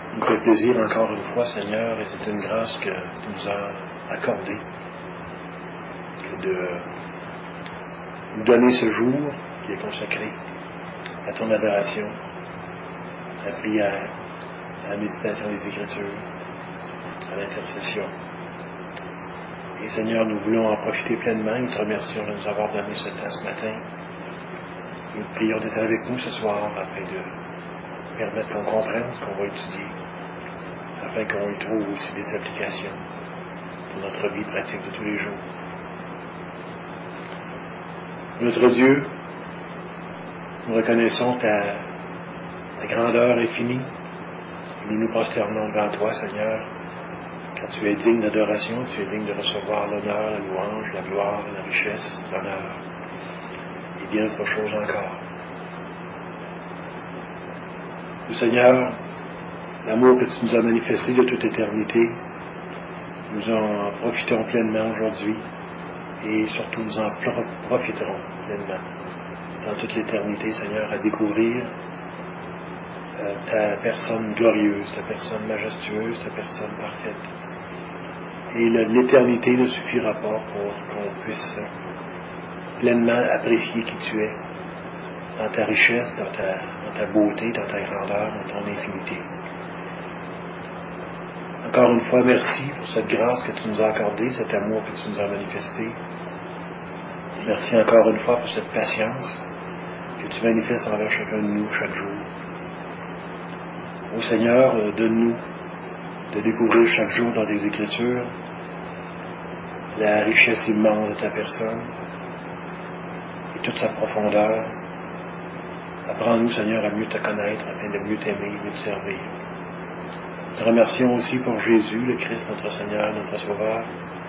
Il nous fait plaisir encore une fois, Seigneur, et c'est une grâce que tu nous as accordée, de nous donner ce jour qui est consacré à ton adoration, à la prière, à la méditation des Écritures, à l'intercession. Et Seigneur, nous voulons en profiter pleinement. Nous te remercions de nous avoir donné ce temps ce matin. Nous te prions d'être avec nous ce soir afin de permettre qu'on comprenne ce qu'on va étudier, afin qu'on y trouve aussi des applications pour notre vie pratique de tous les jours. Notre Dieu, nous reconnaissons ta grandeur infinie. Nous nous prosternons devant toi, Seigneur, car tu es digne d'adoration, tu es digne de recevoir l'honneur, la louange, la gloire, la richesse, l'honneur et bien d'autres choses encore. Nous, Seigneur, l'amour que tu nous as manifesté de toute éternité, nous en profitons pleinement aujourd'hui et surtout nous en profiterons pleinement dans toute l'éternité, Seigneur, à découvrir ta personne glorieuse, ta personne majestueuse, ta personne parfaite. Et l'éternité ne suffira pas pour qu'on puisse pleinement apprécier qui tu es, dans ta richesse, dans ta beauté, dans ta grandeur, dans ton infinité. Encore une fois, merci pour cette grâce que tu nous as accordée, cet amour que tu nous as manifesté. Merci encore une fois pour cette patience que tu manifestes envers chacun de nous chaque jour. Ô Seigneur, donne-nous de découvrir chaque jour dans tes Écritures la richesse immense de ta personne et toute sa profondeur. Apprends-nous, Seigneur, à mieux te connaître, afin de mieux t'aimer et mieux te servir. Nous te remercions aussi pour Jésus, le Christ, notre Seigneur, notre Sauveur.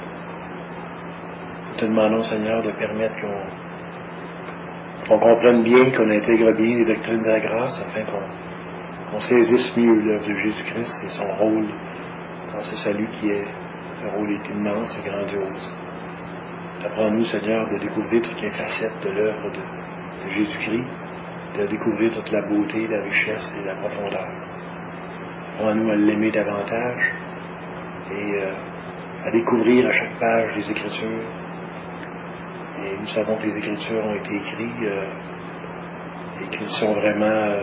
Nous te demandons, Seigneur, de permettre qu'on comprenne bien, qu'on intègre bien les doctrines de la grâce, afin qu'on saisisse mieux l'œuvre de Jésus-Christ et son rôle dans ce salut qui est, le rôle est immense et grandiose. Apprends-nous, Seigneur, de découvrir toutes les facettes de l'œuvre de Jésus-Christ, de découvrir toute la beauté, la richesse et la profondeur. Apprends-nous à l'aimer davantage et à découvrir à chaque page les Écritures. Et nous savons que les Écritures ont été écrites et qu'ils sont vraiment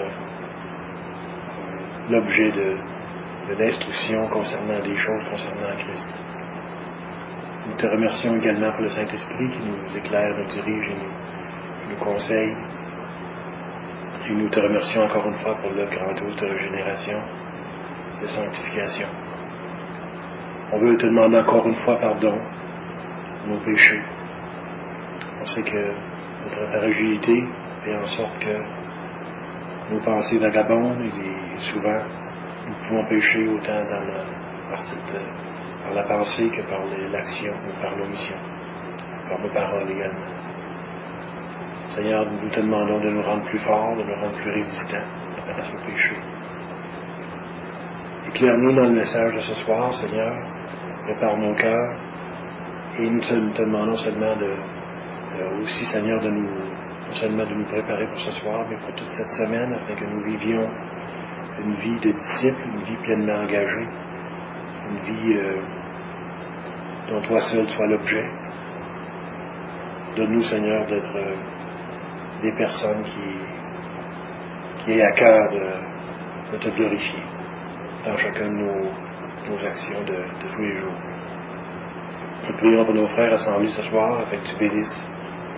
l'objet de l'instruction concernant des choses concernant Christ. Nous te remercions également pour le Saint-Esprit qui nous éclaire, nous dirige et nous conseille. Et nous te remercions encore une fois pour l'œuvre grandiose de régénération, de sanctification. On veut te demander encore une fois pardon pour nos péchés. On sait que notre fragilité fait en sorte que nos pensées vagabondent et souvent nous pouvons pécher autant par la pensée que par l'action ou par l'omission, par nos paroles également. Seigneur, nous te demandons de nous rendre plus forts, de nous rendre plus résistants à ce péché. Éclaire-nous dans le message de ce soir, Seigneur, prépare nos cœurs, et nous te demandons seulement aussi, Seigneur, non seulement de nous préparer pour ce soir, mais pour toute cette semaine, afin que nous vivions une vie de disciples, une vie pleinement engagée, une vie dont toi seul sois l'objet. Donne-nous, Seigneur, d'être des personnes qui aient à cœur de te glorifier dans chacun de nos actions de tous les jours. Nous prions pour nos frères assemblés ce soir, afin que tu bénisses.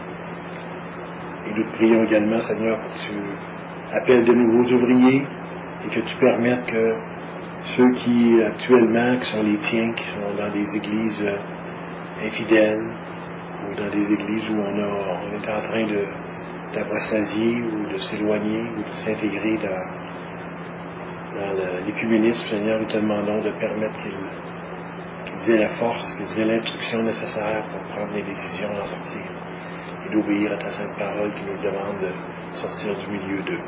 Et nous te prions également, Seigneur, pour que tu appelles de nouveaux ouvriers et que tu permettes que ceux qui actuellement, qui sont les tiens, qui sont dans des églises infidèles ou dans des églises où on est en train d'apostasier ou de s'éloigner ou de s'intégrer dans l'écuménisme, Seigneur, nous te demandons de permettre qu'ils aient la force, qu'ils aient l'instruction nécessaire pour prendre les décisions d'en sortir et d'obéir à ta sainte parole qui nous demande de sortir du milieu d'eux.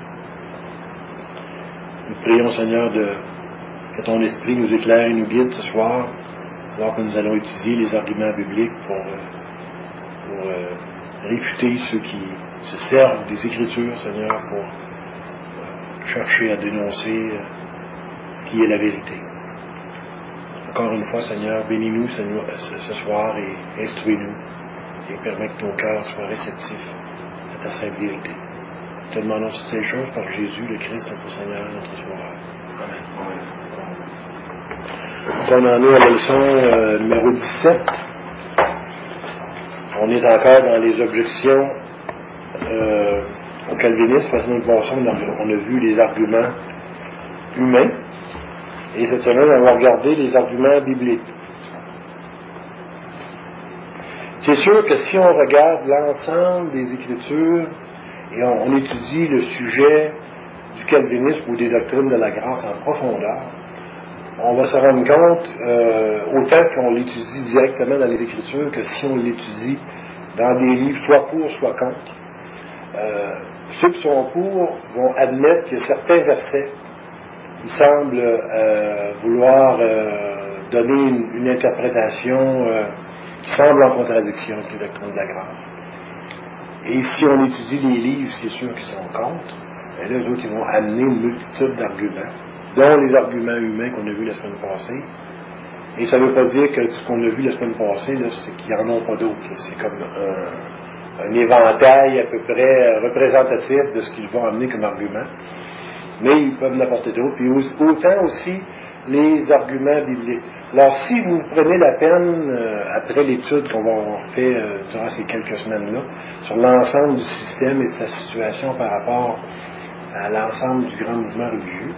Nous prions, Seigneur, que ton esprit nous éclaire et nous guide ce soir, alors que nous allons étudier les arguments bibliques pour réfuter ceux qui se servent des Écritures, Seigneur, pour chercher à dénoncer ce qui est la vérité. Encore une fois, Seigneur, bénis-nous Seigneur, ce soir et instruis-nous et permets que ton cœur soit réceptif à ta sainte vérité. Nous te demandons toutes ces choses par Jésus, le Christ, notre Seigneur, notre Sauveur. Amen. Donc, on en est à la leçon numéro 17. On est encore dans les objections au calvinisme. La semaine passée, on a vu les arguments humains. Et cette semaine, on va regarder les arguments bibliques. C'est sûr que si on regarde l'ensemble des Écritures et on étudie le sujet du calvinisme ou des doctrines de la grâce en profondeur, on va se rendre compte, autant qu'on l'étudie directement dans les Écritures, que si on l'étudie dans des livres soit pour, soit contre. Ceux qui sont pour vont admettre qu'il y a certains versets qui semblent vouloir donner une interprétation qui semble en contradiction avec les doctrines de la grâce. Et si on étudie les livres, c'est sûr qu'ils sont contre. Et là, les autres, ils vont amener une multitude d'arguments, dont les arguments humains qu'on a vus la semaine passée. Et ça ne veut pas dire que ce qu'on a vu la semaine passée, là, c'est qu'ils n'en ont pas d'autres. C'est comme un éventail à peu près représentatif de ce qu'ils vont amener comme argument. Mais ils peuvent l'apporter d'autres. Puis autant aussi les arguments bibliques. Alors, si vous prenez la peine, après l'étude qu'on va avoir fait durant ces quelques semaines-là, sur l'ensemble du système et de sa situation par rapport à l'ensemble du grand mouvement religieux,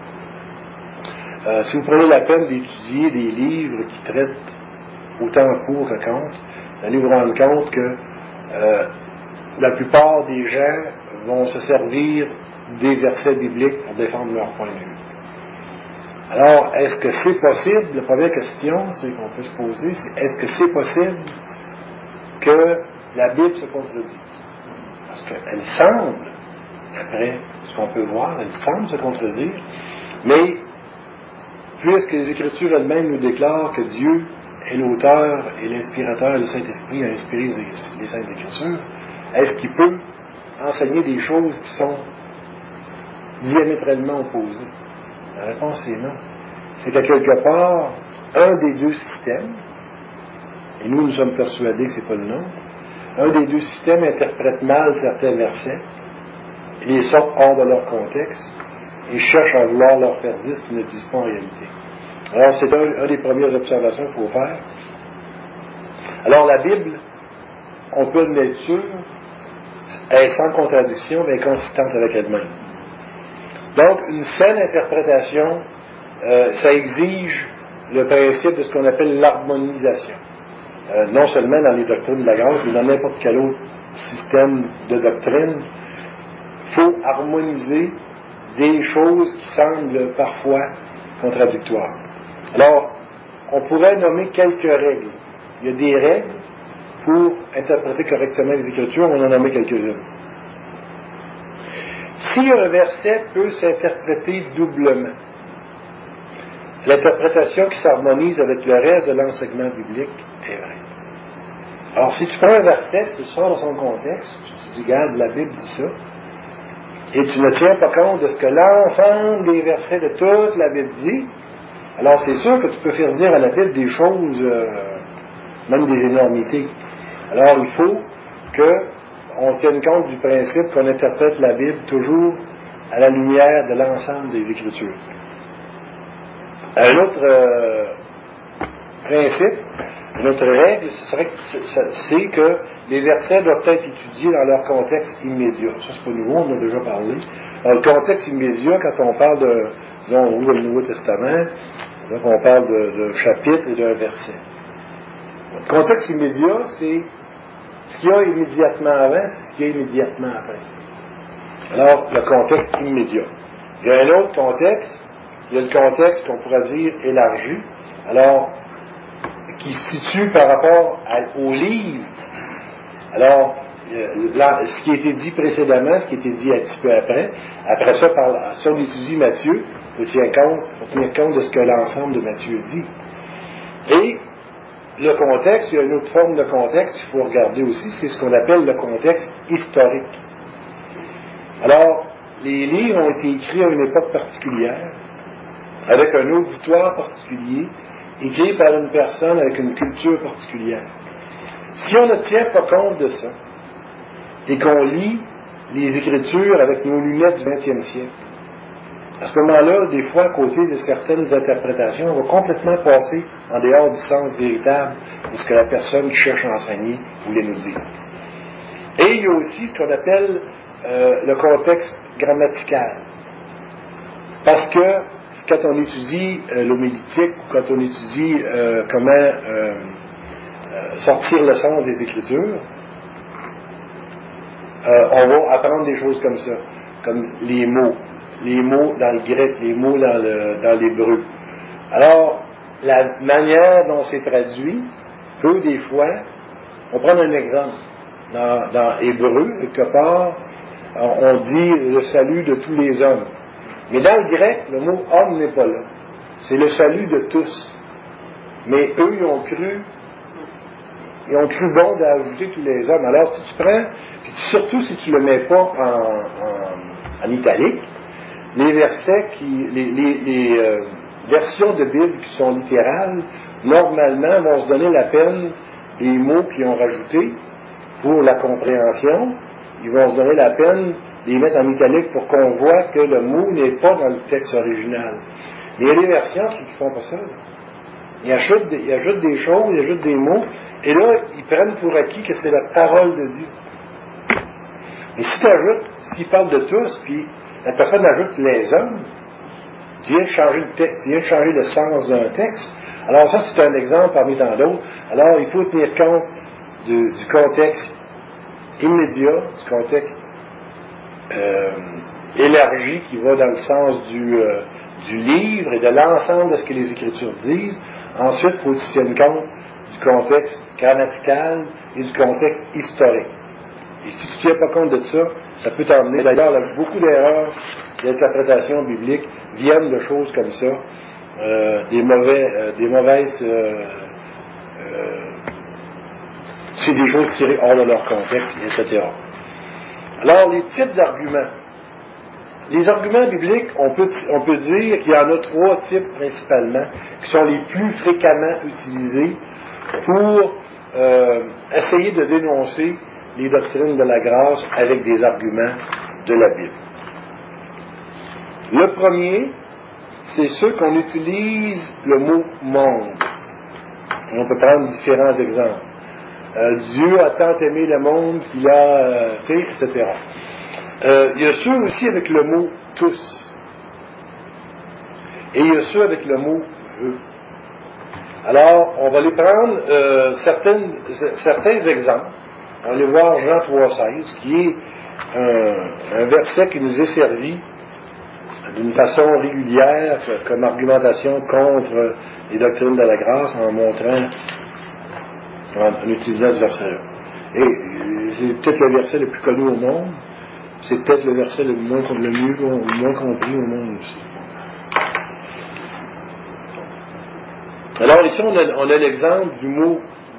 si vous prenez la peine d'étudier des livres qui traitent autant pour que contre, vous allez vous rendre compte que la plupart des gens vont se servir des versets bibliques pour défendre leur point de vue. Alors, est-ce que c'est possible? La première question qu'on peut se poser, c'est est-ce que c'est possible que la Bible se contredise? Parce qu'elle semble, d'après ce qu'on peut voir, elle semble se contredire, mais puisque les Écritures elles-mêmes nous déclarent que Dieu est l'auteur et l'inspirateur, le Saint-Esprit a inspiré les Saintes Écritures, est-ce qu'il peut enseigner des choses qui sont diamétralement opposées? La réponse est non. C'est qu'à quelque part, un des deux systèmes, et nous sommes persuadés que ce n'est pas le nôtre, un des deux systèmes interprète mal certains versets, et les sortent hors de leur contexte, et cherchent à vouloir leur faire dire ce qu'ils ne disent pas en réalité. Alors, c'est une des premières observations qu'il faut faire. Alors, la Bible, on peut en être sûr, est sans contradiction, mais consistante avec elle-même. Donc, une saine interprétation, ça exige le principe de ce qu'on appelle l'harmonisation. Non seulement dans les doctrines de la grâce, mais dans n'importe quel autre système de doctrine, il faut harmoniser des choses qui semblent parfois contradictoires. Alors, on pourrait nommer quelques règles. Il y a des règles pour interpréter correctement les Écritures, on en a nommé quelques-unes. Si un verset peut s'interpréter doublement, l'interprétation qui s'harmonise avec le reste de l'enseignement biblique est vraie. Alors, si tu prends un verset, tu le sors dans son contexte, tu dis, regarde, la Bible dit ça, et tu ne tiens pas compte de ce que l'ensemble des versets de toute la Bible dit, alors c'est sûr que tu peux faire dire à la Bible des choses, même des énormités. Alors, il faut qu'on tienne compte du principe qu'on interprète la Bible toujours à la lumière de l'ensemble des Écritures. Un autre principe, une autre règle, c'est que les versets doivent être étudiés dans leur contexte immédiat. Ça, c'est pas nouveau, on en a déjà parlé. Dans le contexte immédiat, quand on parle de, disons, on ouvre le Nouveau Testament, donc on parle d'un chapitre et d'un verset. Le contexte immédiat, c'est ce qu'il y a immédiatement avant, c'est ce qu'il y a immédiatement après. Alors, le contexte immédiat. Il y a un autre contexte, il y a le contexte qu'on pourrait dire élargi, alors, qui se situe par rapport au livre. Alors, ce qui a été dit précédemment, ce qui a été dit un petit peu après ça, si on étudie Matthieu, il faut tenir compte de ce que l'ensemble de Matthieu dit. Et le contexte, il y a une autre forme de contexte qu'il faut regarder aussi, c'est ce qu'on appelle le contexte historique. Alors, les livres ont été écrits à une époque particulière, avec un auditoire particulier, écrit par une personne avec une culture particulière. Si on ne tient pas compte de ça, et qu'on lit les Écritures avec nos lunettes du 20e siècle, à ce moment-là, des fois, à côté de certaines interprétations, on va complètement passer en dehors du sens véritable de ce que la personne qui cherche à enseigner voulait nous dire. Et il y a aussi ce qu'on appelle le contexte grammatical. Parce que quand on étudie l'homilétique, ou quand on étudie comment sortir le sens des Écritures, on va apprendre des choses comme ça, comme les mots dans le grec, les mots dans l'hébreu. Alors, la manière dont c'est traduit peut des fois, on va prendre un exemple, dans hébreu, quelque part, on dit le salut de tous les hommes. Mais dans le grec, le mot homme n'est pas là. C'est le salut de tous. Mais eux, ils ont cru bon d'ajouter tous les hommes. Alors, si tu prends, puis surtout si tu ne le mets pas en italique, les versets les versions de Bible qui sont littérales, normalement, vont se donner la peine des mots qu'ils ont rajoutés pour la compréhension. Ils vont se donner la peine de les mettre en italique pour qu'on voit que le mot n'est pas dans le texte original. Mais il y a des versions qui ne font pas ça. Ils ajoutent des choses, ils ajoutent des mots, et là, ils prennent pour acquis que c'est la parole de Dieu. Mais si tu ajoutes, s'ils parlent de tous, puis la personne ajoute les hommes, tu viens de changer le texte, tu viens de changer le sens d'un texte. Alors ça, c'est un exemple parmi tant d'autres. Alors, il faut tenir compte du contexte immédiat, du contexte élargi qui va dans le sens du livre et de l'ensemble de ce que les Écritures disent. Ensuite, il faut aussi tenir compte du contexte grammatical et du contexte historique. Et si tu ne tiens pas compte de ça, ça peut t'emmener. D'ailleurs, beaucoup d'erreurs d'interprétation biblique viennent de choses comme ça, des mauvaises. C'est des choses tirées hors de leur contexte, etc. Alors, les types d'arguments. Les arguments bibliques, on peut dire qu'il y en a 3 types principalement, qui sont les plus fréquemment utilisés pour essayer de dénoncer les doctrines de la grâce avec des arguments de la Bible. Le premier, c'est ceux qu'on utilise le mot « monde ». On peut prendre différents exemples. Dieu a tant aimé le monde qu'il a, etc. Il y a ceux aussi avec le mot « tous ». Et il y a ceux avec le mot « veux ». Alors, on va les prendre certains exemples. On va aller voir Jean 3,16, qui est un verset qui nous est servi d'une façon régulière comme argumentation contre les doctrines de la grâce en utilisant ce verset-là. Et c'est peut-être le verset le plus connu au monde, c'est peut-être le verset le moins compris au monde aussi. Alors ici, on a l'exemple du mot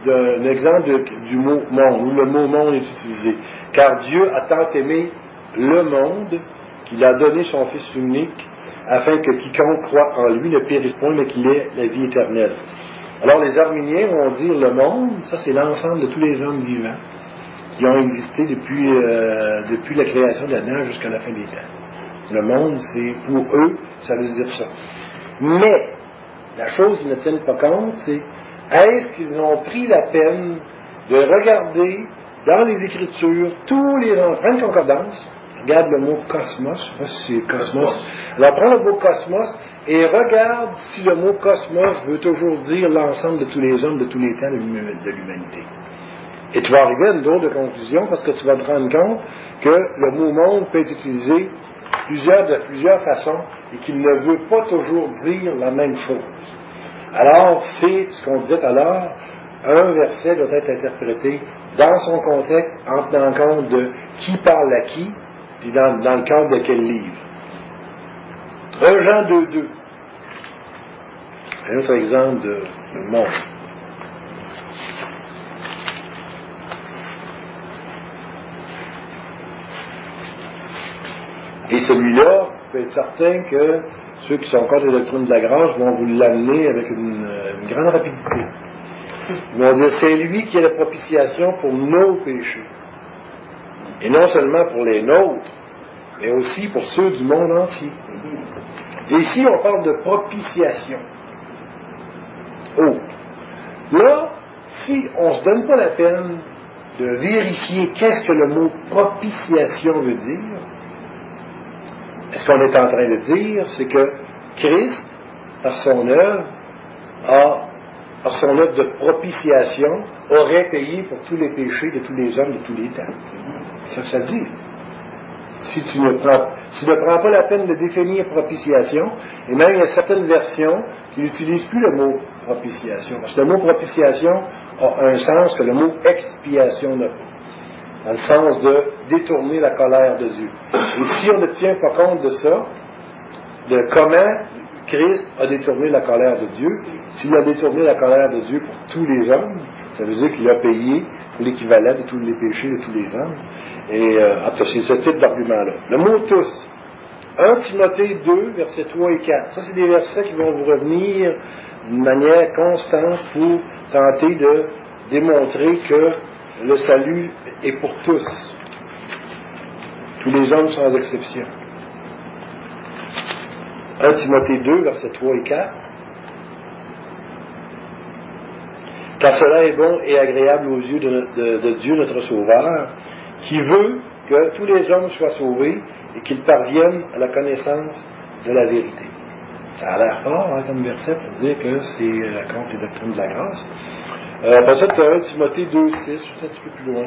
monde, où le mot monde est utilisé. Car Dieu a tant aimé le monde qu'il a donné son Fils unique, afin que quiconque croit en lui ne périsse point, mais qu'il ait la vie éternelle. Alors les Arméniens vont dire le monde, ça c'est l'ensemble de tous les hommes vivants qui ont existé depuis la création de la terre jusqu'à la fin des temps. Le monde, c'est pour eux, ça veut dire ça. Mais la chose qu'ils ne tiennent pas compte, c'est est-ce qu'ils ont pris la peine de regarder dans les Écritures tous les prends une concordance, regarde le mot cosmos, je ne sais pas si c'est cosmos. Alors prends le mot cosmos et regarde si le mot cosmos veut toujours dire l'ensemble de tous les hommes de tous les temps de l'humanité. Et tu vas arriver à une drôle de conclusion parce que tu vas te rendre compte que le mot monde peut être utilisé de plusieurs façons et qu'il ne veut pas toujours dire la même chose. Alors, c'est ce qu'on disait tout à l'heure, un verset doit être interprété dans son contexte en tenant compte de qui parle à qui et dans le cadre de quel livre. 1 Jean 2,2. Un autre exemple de monde. Et celui-là, vous pouvez être certain que ceux qui sont contre la doctrine de la grâce vont vous l'amener avec une grande rapidité. Ils vont dire, c'est lui qui est la propitiation pour nos péchés. Et non seulement pour les nôtres, mais aussi pour ceux du monde entier. Et ici, on parle de propitiation. Oh! Là, si on ne se donne pas la peine de vérifier qu'est-ce que le mot propitiation veut dire, ce qu'on est en train de dire, c'est que Christ, par son œuvre de propitiation, aurait payé pour tous les péchés de tous les hommes de tous les temps. C'est ça que ça dit. Si tu ne prends pas la peine de définir propitiation, et même il y a certaines versions qui n'utilisent plus le mot propitiation, parce que le mot propitiation a un sens que le mot expiation n'a pas, dans le sens de détourner la colère de Dieu. Et si on ne tient pas compte de ça, de comment Christ a détourné la colère de Dieu, s'il a détourné la colère de Dieu pour tous les hommes, ça veut dire qu'il a payé pour l'équivalent de tous les péchés de tous les hommes. Et c'est ce type d'argument-là. Le mot tous. 1 Timothée 2, versets 3 et 4. Ça, c'est des versets qui vont vous revenir d'une manière constante pour tenter de démontrer que le salut est pour tous. Tous les hommes sans exception. 1 Timothée 2, versets 3 et 4. Car cela est bon et agréable aux yeux de Dieu notre Sauveur, qui veut que tous les hommes soient sauvés et qu'ils parviennent à la connaissance de la vérité. Ça a l'air fort comme verset pour dire que c'est contre les doctrines de la grâce. Après ça, tu as 1 Timothée 2, 6, juste un petit peu plus loin.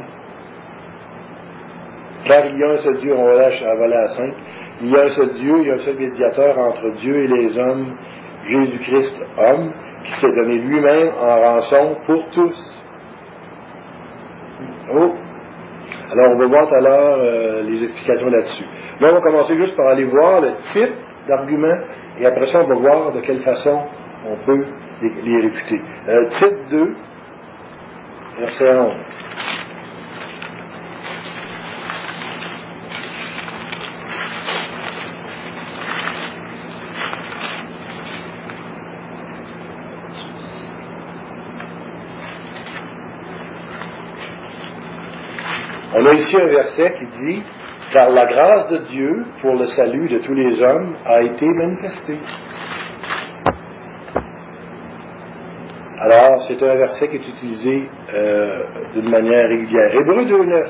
Car il y a un seul Dieu, on va aller à 5. Il y a un seul Dieu, il y a un seul médiateur entre Dieu et les hommes, Jésus-Christ, homme, qui s'est donné lui-même en rançon pour tous. Oh! Alors, on va voir tout à l'heure les explications là-dessus. Là, on va commencer juste par aller voir le type d'argument, et après ça, on va voir de quelle façon on peut les réfuter. Type 2, verset 11. On a ici un verset qui dit « Car la grâce de Dieu pour le salut de tous les hommes a été manifestée. » Alors, c'est un verset qui est utilisé d'une manière régulière. Hébreux 2.9.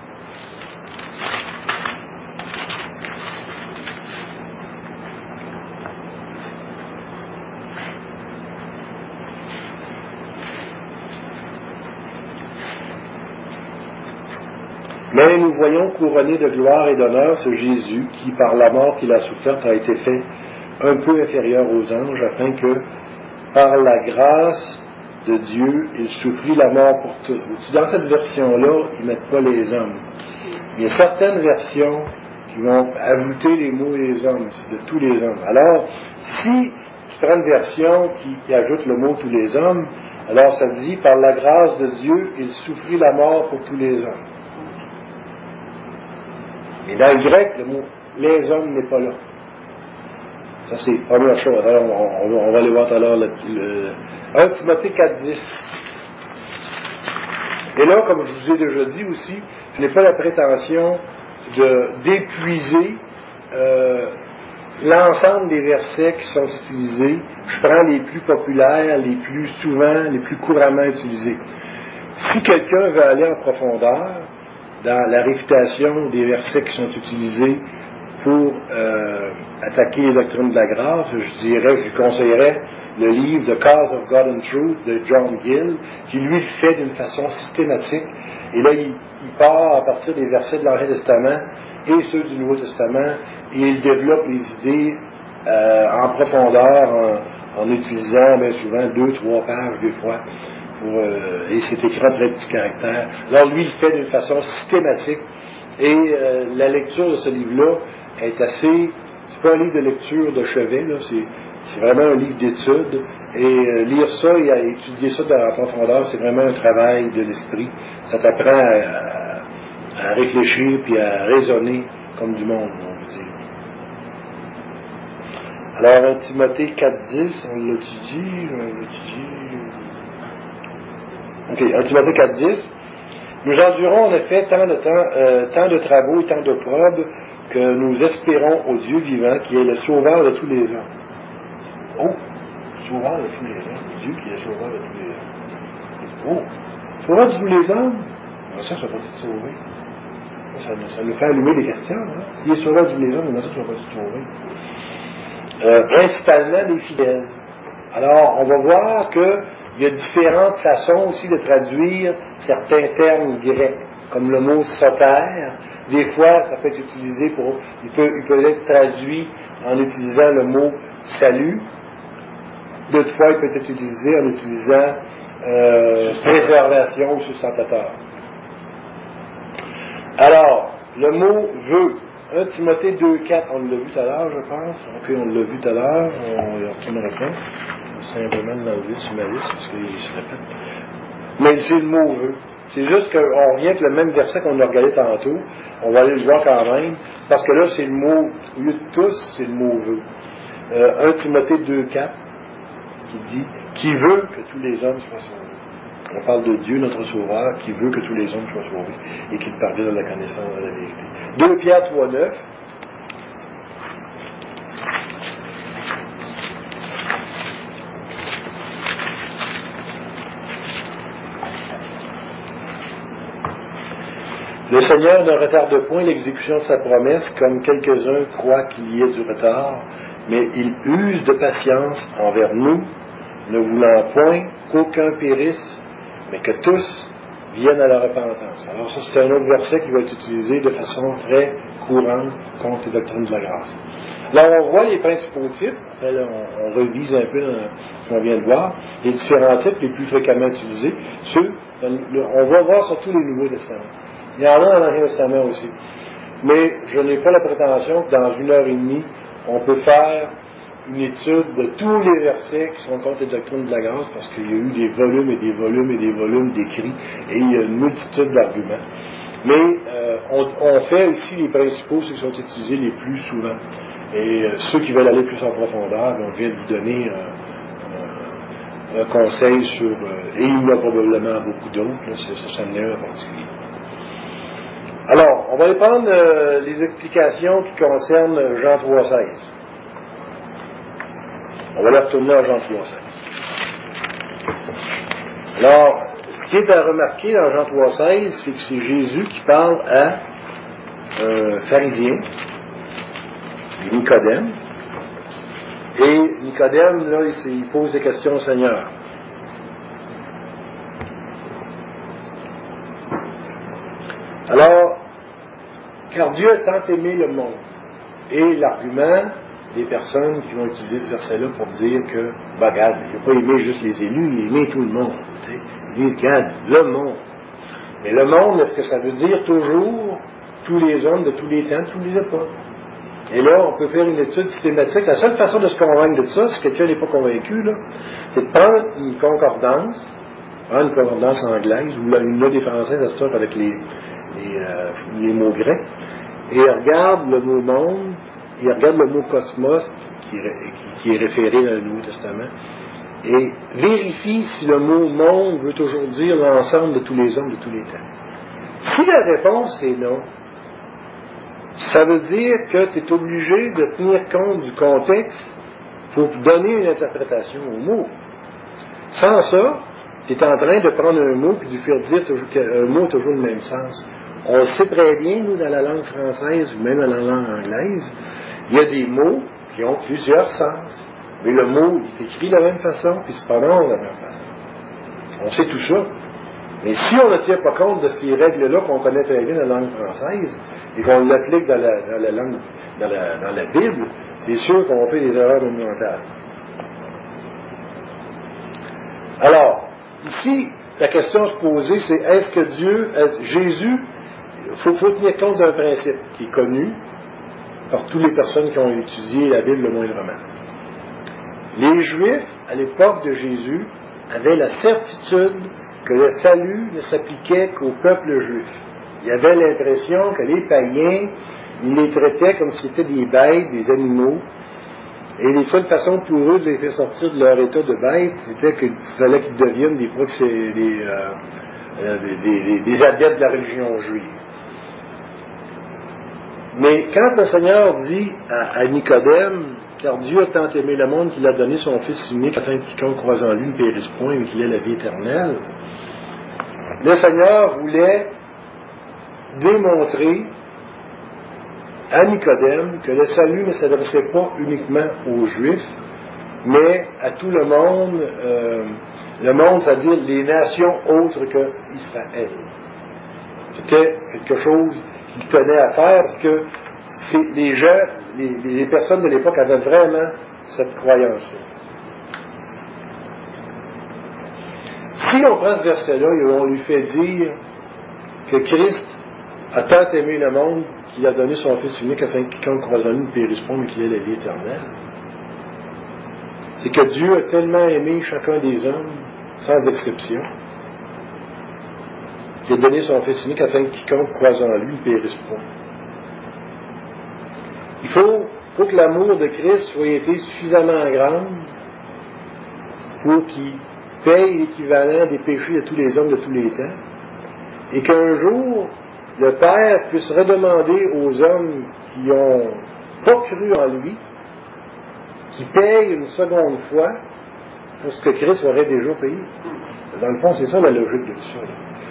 Mais nous voyons couronné de gloire et d'honneur ce Jésus qui, par la mort qu'il a soufferte, a été fait un peu inférieur aux anges, afin que, par la grâce de Dieu, il souffrit la mort pour tous. Dans cette version-là, ils ne mettent pas les hommes. Il y a certaines versions qui vont ajouter les mots les hommes, c'est de tous les hommes. Alors, si tu prends une version qui ajoute le mot tous les hommes, alors ça dit, par la grâce de Dieu, il souffrit la mort pour tous les hommes. Mais dans le grec, le mot « les hommes » n'est pas là. Ça, c'est la première chose. Alors, on va aller voir tout à l'heure 1 Timothée 4.10. Et là, comme je vous ai déjà dit aussi, je n'ai pas la prétention d'épuiser l'ensemble des versets qui sont utilisés. Je prends les plus populaires, les plus souvent, les plus couramment utilisés. Si quelqu'un veut aller en profondeur dans la réfutation des versets qui sont utilisés pour attaquer les doctrines de la grâce, je conseillerais le livre The Cause of God and Truth de John Gill, qui lui le fait d'une façon systématique. Et là, il part à partir des versets de l'Ancien Testament et ceux du Nouveau Testament, et il développe les idées en profondeur, en utilisant bien souvent 2-3 pages des fois. Et c'est écrit en très petits caractères. Alors lui, il le fait d'une façon systématique. Et la lecture de ce livre-là est assez... C'est pas un livre de lecture de chevet, là, c'est vraiment un livre d'études. Et lire ça et étudier ça dans la profondeur, c'est vraiment un travail de l'esprit. Ça t'apprend à réfléchir puis à raisonner comme du monde, on peut dire. Alors, 1 Timothée 4.10, on l'a-tu dit? Ok, 1 Timothée 4.10. Nous endurons en effet tant de travaux et tant d'opprobes que nous espérons au Dieu vivant qui est le sauveur de tous les hommes. Oh! Sauveur de tous les hommes. Dieu qui est sauveur de tous les hommes. Oh! Sauveur de tous les hommes? Ça ne va pas être sauvé. Ça nous fait allumer des questions. Hein? S'il est sauveur de tous les hommes, ça ne va pas être sauvé. Principalement des fidèles. Alors, on va voir qu'il y a différentes façons aussi de traduire certains termes grecs, comme le mot soter. Des fois, ça peut être utilisé il peut être traduit en utilisant le mot salut. D'autres fois, il peut être utilisé en utilisant préservation ou sustentateur. Alors, le mot veut. 1 Timothée 2.4, on l'a vu tout à l'heure, je pense. Ok, on l'a vu tout à l'heure. On retourne le répondre. Simplement l'enlever sur ma liste parce qu'il se répète. Mais c'est le mot veut. C'est juste qu'on revient avec le même verset qu'on a regardé tantôt. On va aller le voir quand même. Parce que là, c'est le mot, au lieu de tous, c'est le mot veut. 1 Timothée 2.4 qui dit qui veut que tous les hommes soient sauvés. On parle de Dieu, notre Sauveur, qui veut que tous les hommes soient sauvés et qu'ils parviennent à la connaissance de la vérité. 2 Pierre 3.9. Le Seigneur ne retarde point l'exécution de sa promesse, comme quelques-uns croient qu'il y ait du retard, mais il use de patience envers nous, ne voulant point qu'aucun périsse, mais que tous viennent à la repentance. Alors ça, c'est un autre verset qui va être utilisé de façon très courante contre les doctrines de la grâce. Là, on voit les principaux types. Après, là, on revise un peu dans ce qu'on vient de voir. Les différents types les plus fréquemment utilisés. On va voir surtout les Nouveaux Testaments. Il y en a dans l'Ancien Testament aussi. Mais je n'ai pas la prétention que dans 1h30, on peut faire une étude de tous les versets qui sont contre les doctrines de la grâce, parce qu'il y a eu des volumes et des volumes et des volumes d'écrits, et il y a une multitude d'arguments. Mais on fait ici les principaux, ceux qui sont utilisés les plus souvent. Et ceux qui veulent aller plus en profondeur, on vient de vous donner un conseil sur... et il y en a probablement beaucoup d'autres, ça en est un en particulier. Alors, on va aller prendre les explications qui concernent Jean 3.16. On va aller retourner à Jean 3.16. Alors, ce qui est à remarquer dans Jean 3.16, c'est que c'est Jésus qui parle à un pharisien, Nicodème. Et Nicodème, là, il pose des questions au Seigneur. Alors, car Dieu a tant aimé le monde. Et l'argument des personnes qui vont utiliser ce verset-là pour dire que, regarde, il n'a pas aimé juste les élus, il a aimé tout le monde. Il dit, regarde, le monde. Mais le monde, est-ce que ça veut dire toujours tous les hommes de tous les temps, tous les époques? Et là, on peut faire une étude systématique. La seule façon de se convaincre de ça, si quelqu'un n'est pas convaincu, là, c'est de prendre une concordance anglaise, ou une des françaises à ce temps avec les mots grecs, et regarde le mot monde, et regarde le mot cosmos, qui est référé dans le Nouveau Testament, et vérifie si le mot monde veut toujours dire l'ensemble de tous les hommes de tous les temps. Si la réponse est non, ça veut dire que tu es obligé de tenir compte du contexte pour donner une interprétation au mot. Sans ça, tu es en train de prendre un mot et de faire dire qu'un mot a toujours le même sens. On le sait très bien, nous, dans la langue française ou même dans la langue anglaise, il y a des mots qui ont plusieurs sens. Mais le mot, il s'écrit de la même façon, puis se prononce de la même façon. On sait tout ça. Mais si on ne tient pas compte de ces règles-là qu'on connaît très bien dans la langue française, et qu'on l'applique dans la langue, dans la Bible, c'est sûr qu'on fait des erreurs monumentales. Alors, ici, la question à se poser, c'est est-ce que Jésus, il faut tenir compte d'un principe qui est connu par toutes les personnes qui ont étudié la Bible le moindrement. Les Juifs, à l'époque de Jésus, avaient la certitude que le salut ne s'appliquait qu'au peuple juif. Il y avait l'impression que les païens, ils les traitaient comme si c'était des bêtes, des animaux, Et les seules façons pour eux de les faire sortir de leur état de bête, c'était qu'il fallait qu'ils deviennent des adeptes de la religion juive. Mais quand le Seigneur dit à Nicodème, car Dieu a tant aimé le monde qu'il a donné son Fils unique afin que quiconque croise en lui ne périsse point, mais qu'il ait la vie éternelle, le Seigneur voulait démontrer à Nicodème que le salut ne s'adressait pas uniquement aux Juifs, mais à tout le monde, c'est-à-dire les nations autres que Israël. C'était quelque chose qu'il tenait à faire parce que les gens, les personnes de l'époque avaient vraiment cette croyance-là. Si on prend ce verset-là et on lui fait dire que Christ a tant aimé le monde qu'il a donné son Fils unique afin que quiconque croise en lui ne périsse pas, mais qu'il ait la vie éternelle, c'est que Dieu a tellement aimé chacun des hommes, sans exception, qu'il a donné son Fils unique afin que quiconque croise en lui ne périsse pas. Il faut que l'amour de Christ soit été suffisamment grand pour qu'il paye l'équivalent des péchés de tous les hommes de tous les temps, et qu'un jour, le Père puisse redemander aux hommes qui n'ont pas cru en lui, qui payent une seconde fois pour ce que Christ aurait déjà payé. Dans le fond, c'est ça la logique de tout ça.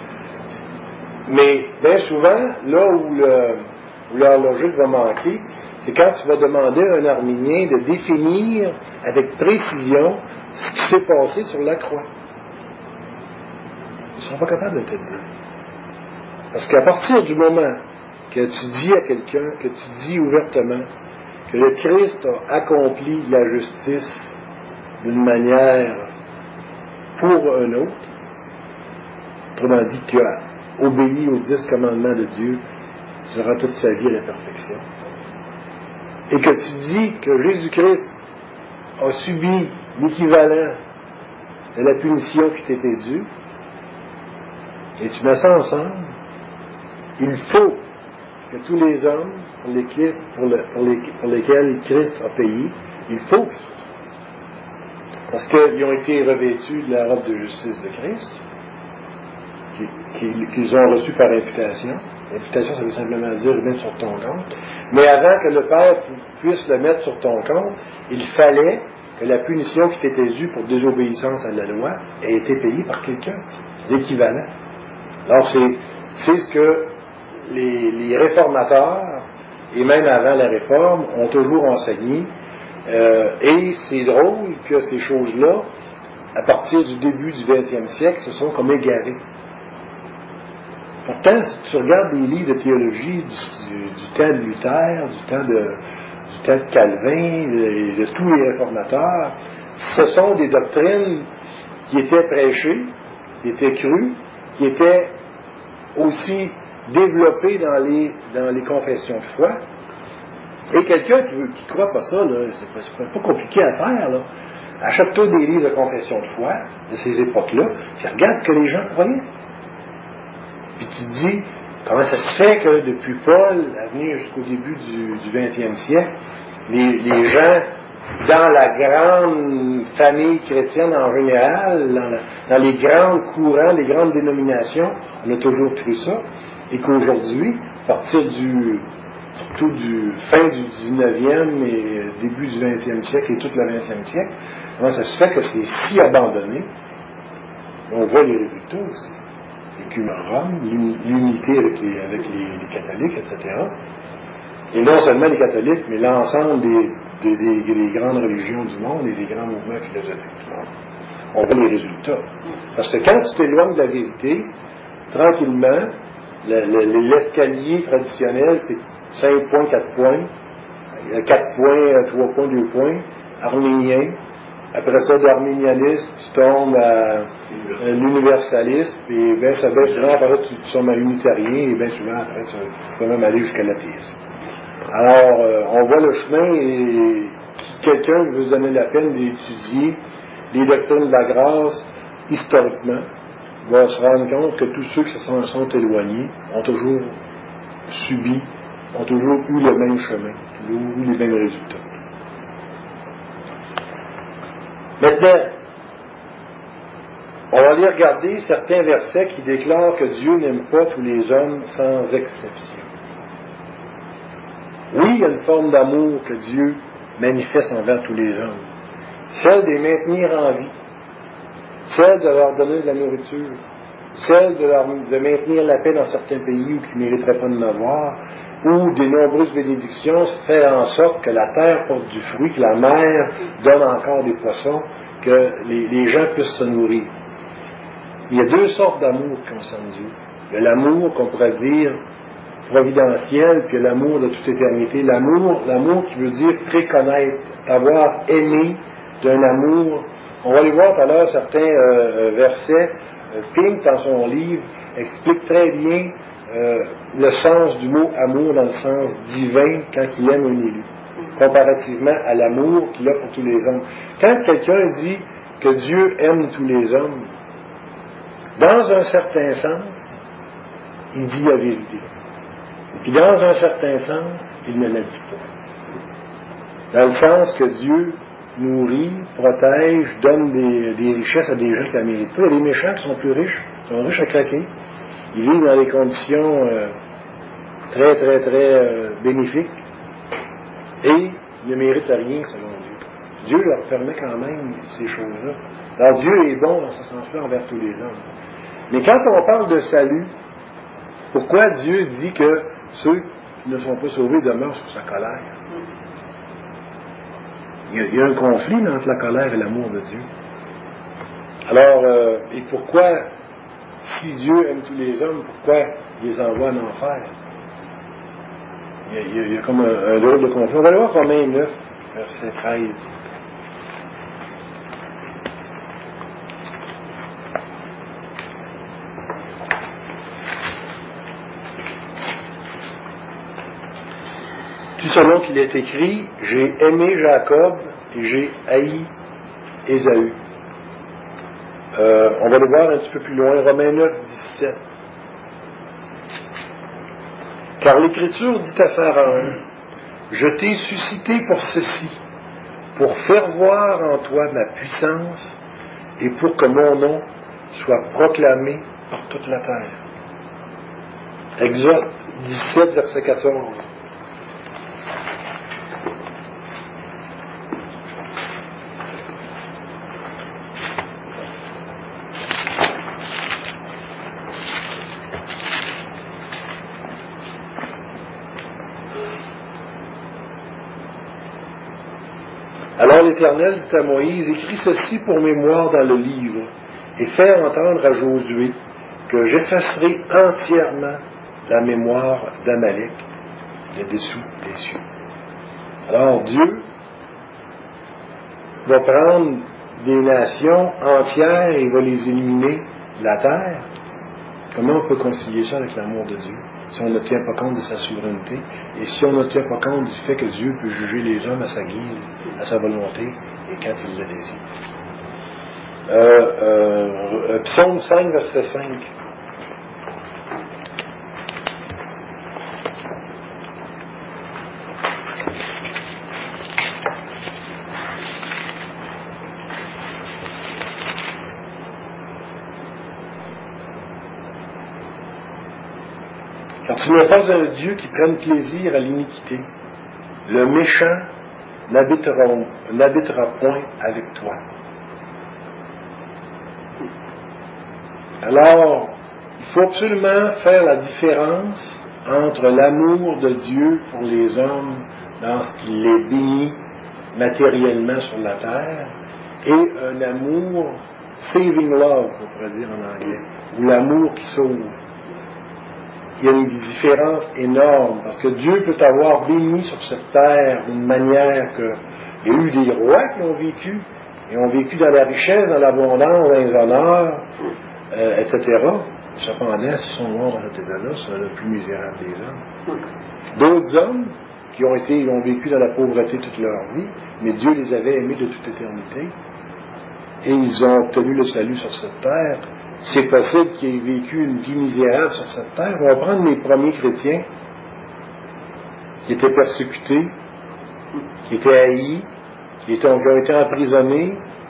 Mais bien souvent, là où leur logique va manquer, c'est quand tu vas demander à un arménien de définir avec précision ce qui s'est passé sur la croix. Ils ne seront pas capables de te le dire. Parce qu'à partir du moment que tu dis à quelqu'un, que tu dis ouvertement que le Christ a accompli la justice d'une manière pour un autre, autrement dit qu'il a obéi aux 10 commandements de Dieu durant toute sa vie à la perfection, et que tu dis que Jésus-Christ a subi l'équivalent de la punition qui t'était due, et tu mets ça ensemble, il faut que tous les hommes pour lesquels Christ a payé, il faut, parce qu'ils ont été revêtus de la robe de justice de Christ, qu'ils ont reçu par imputation. L'imputation, ça veut simplement dire mettre sur ton compte. Mais avant que le Père puisse le mettre sur ton compte, il fallait que la punition qui t'était due pour désobéissance à la loi ait été payée par quelqu'un. C'est l'équivalent. Alors, c'est ce que les réformateurs, et même avant la réforme, ont toujours enseigné. Et c'est drôle que ces choses-là, à partir du début du 20e siècle, se sont comme égarées. Pourtant, si tu regardes les livres de théologie du temps de Luther, du temps de Calvin, de tous les réformateurs, ce sont des doctrines qui étaient prêchées, qui étaient crues, qui étaient aussi développées dans les confessions de foi. Et quelqu'un qui croit pas ça, là, c'est pas compliqué à faire, là. Achète-toi des livres de confession de foi de ces époques-là, puis regarde ce que les gens croyaient. Puis tu te dis, comment ça se fait que depuis Paul, à venir jusqu'au début du 20e siècle, les gens, dans la grande famille chrétienne en général, dans les grands courants, les grandes dénominations, on a toujours cru ça, et qu'aujourd'hui, à partir surtout du fin du 19e et début du 20e siècle et tout le 20e siècle, comment ça se fait que c'est si abandonné? On voit les résultats aussi. L'écume en Rome, l'unité avec les catholiques, etc. Et non seulement les catholiques, mais l'ensemble des grandes religions du monde et des grands mouvements philosophiques du monde. On voit les résultats. Parce que quand tu t'éloignes de la vérité, tranquillement, l'escalier traditionnel, c'est 5 points, 4 points, 4 points, 3 points, 2 points, arménien. Après ça, d'arménianisme, tu tombes à l'universalisme, et bien souvent, après tu tombes à l'unitarien, et bien souvent, après, tu peux même aller jusqu'à l'athéisme. Alors, on voit le chemin, et quelqu'un qui veut se donner la peine d'étudier les doctrines de la grâce historiquement, va se rendre compte que tous ceux qui se sont éloignés ont toujours eu le même chemin, toujours eu les mêmes résultats. Maintenant, on va aller regarder certains versets qui déclarent que Dieu n'aime pas tous les hommes sans exception. Oui, il y a une forme d'amour que Dieu manifeste envers tous les hommes. Celle de les maintenir en vie, celle de leur donner de la nourriture, celle de maintenir la paix dans certains pays où ils ne mériteraient pas de l'avoir, où des nombreuses bénédictions fait en sorte que la terre porte du fruit, que la mer donne encore des poissons, que les gens puissent se nourrir. Il y a deux sortes d'amour qui concernent Dieu. Il y a l'amour qu'on pourrait dire providentiel, puis l'amour de toute éternité. L'amour qui veut dire préconnaître, avoir aimé d'un amour. On va aller voir tout à l'heure certains versets. Pink, dans son livre, explique très bien le sens du mot amour dans le sens divin quand il aime un élu, comparativement à l'amour qu'il a pour tous les hommes. Quand quelqu'un dit que Dieu aime tous les hommes, dans un certain sens, il dit la vérité. Puis dans un certain sens, il ne la dit pas. Dans le sens que Dieu nourrit, protège, donne des richesses à des gens qui la méritent pas. Il y a des méchants qui sont plus riches, qui sont riches à craquer. Ils vivent dans des conditions très, très, très bénéfiques. Et ils ne méritent rien selon Dieu. Dieu leur permet quand même ces choses-là. Alors Dieu est bon dans ce sens-là envers tous les hommes. Mais quand on parle de salut, pourquoi Dieu dit que ceux qui ne sont pas sauvés demeurent sous sa colère? Il y a un conflit entre la colère et l'amour de Dieu. Alors, et pourquoi, si Dieu aime tous les hommes, pourquoi il les envoie en enfer? Il y a comme un drôle de conflit. On va aller voir Romains 9, verset 13. Tout selon qu'il est écrit, j'ai aimé Jacob et j'ai haï Ésaü. On va le voir un petit peu plus loin, Romains 9, 17. Car l'Écriture dit à Pharaon, je t'ai suscité pour ceci, pour faire voir en toi ma puissance et pour que mon nom soit proclamé par toute la terre. Exode 17, verset 14. Alors l'Éternel dit à Moïse, écris ceci pour mémoire dans le livre, et faire entendre à Josué que j'effacerai entièrement la mémoire d'Amalek des dessous des cieux. Alors Dieu va prendre des nations entières et il va les éliminer de la terre. Comment on peut concilier ça avec l'amour de Dieu si on ne tient pas compte de sa souveraineté et si on ne tient pas compte du fait que Dieu peut juger les hommes à sa guise, à sa volonté et quand il le désire. Psaume 5, verset 5. Car tu n'es pas un Dieu qui prenne plaisir à l'iniquité. Le méchant n'habitera point avec toi. Alors, il faut absolument faire la différence entre l'amour de Dieu pour les hommes lorsqu'il les bénit matériellement sur la terre et un amour saving love, on pourrait dire en anglais, ou l'amour qui sauve. Il y a une différence énorme, parce que Dieu peut avoir béni sur cette terre d'une manière que il y a eu des rois qui ont vécu, et ont vécu dans la richesse, dans l'abondance, dans les honneurs, etc. Cependant, s'ils sont morts dans cet état-là, c'est le plus misérable des hommes. D'autres hommes qui ont vécu dans la pauvreté toute leur vie, mais Dieu les avait aimés de toute éternité, et ils ont obtenu le salut sur cette terre. C'est possible qu'ils aient vécu une vie misérable sur cette terre. On va prendre les premiers chrétiens qui étaient persécutés, qui étaient haïs, qui ont été emprisonnés,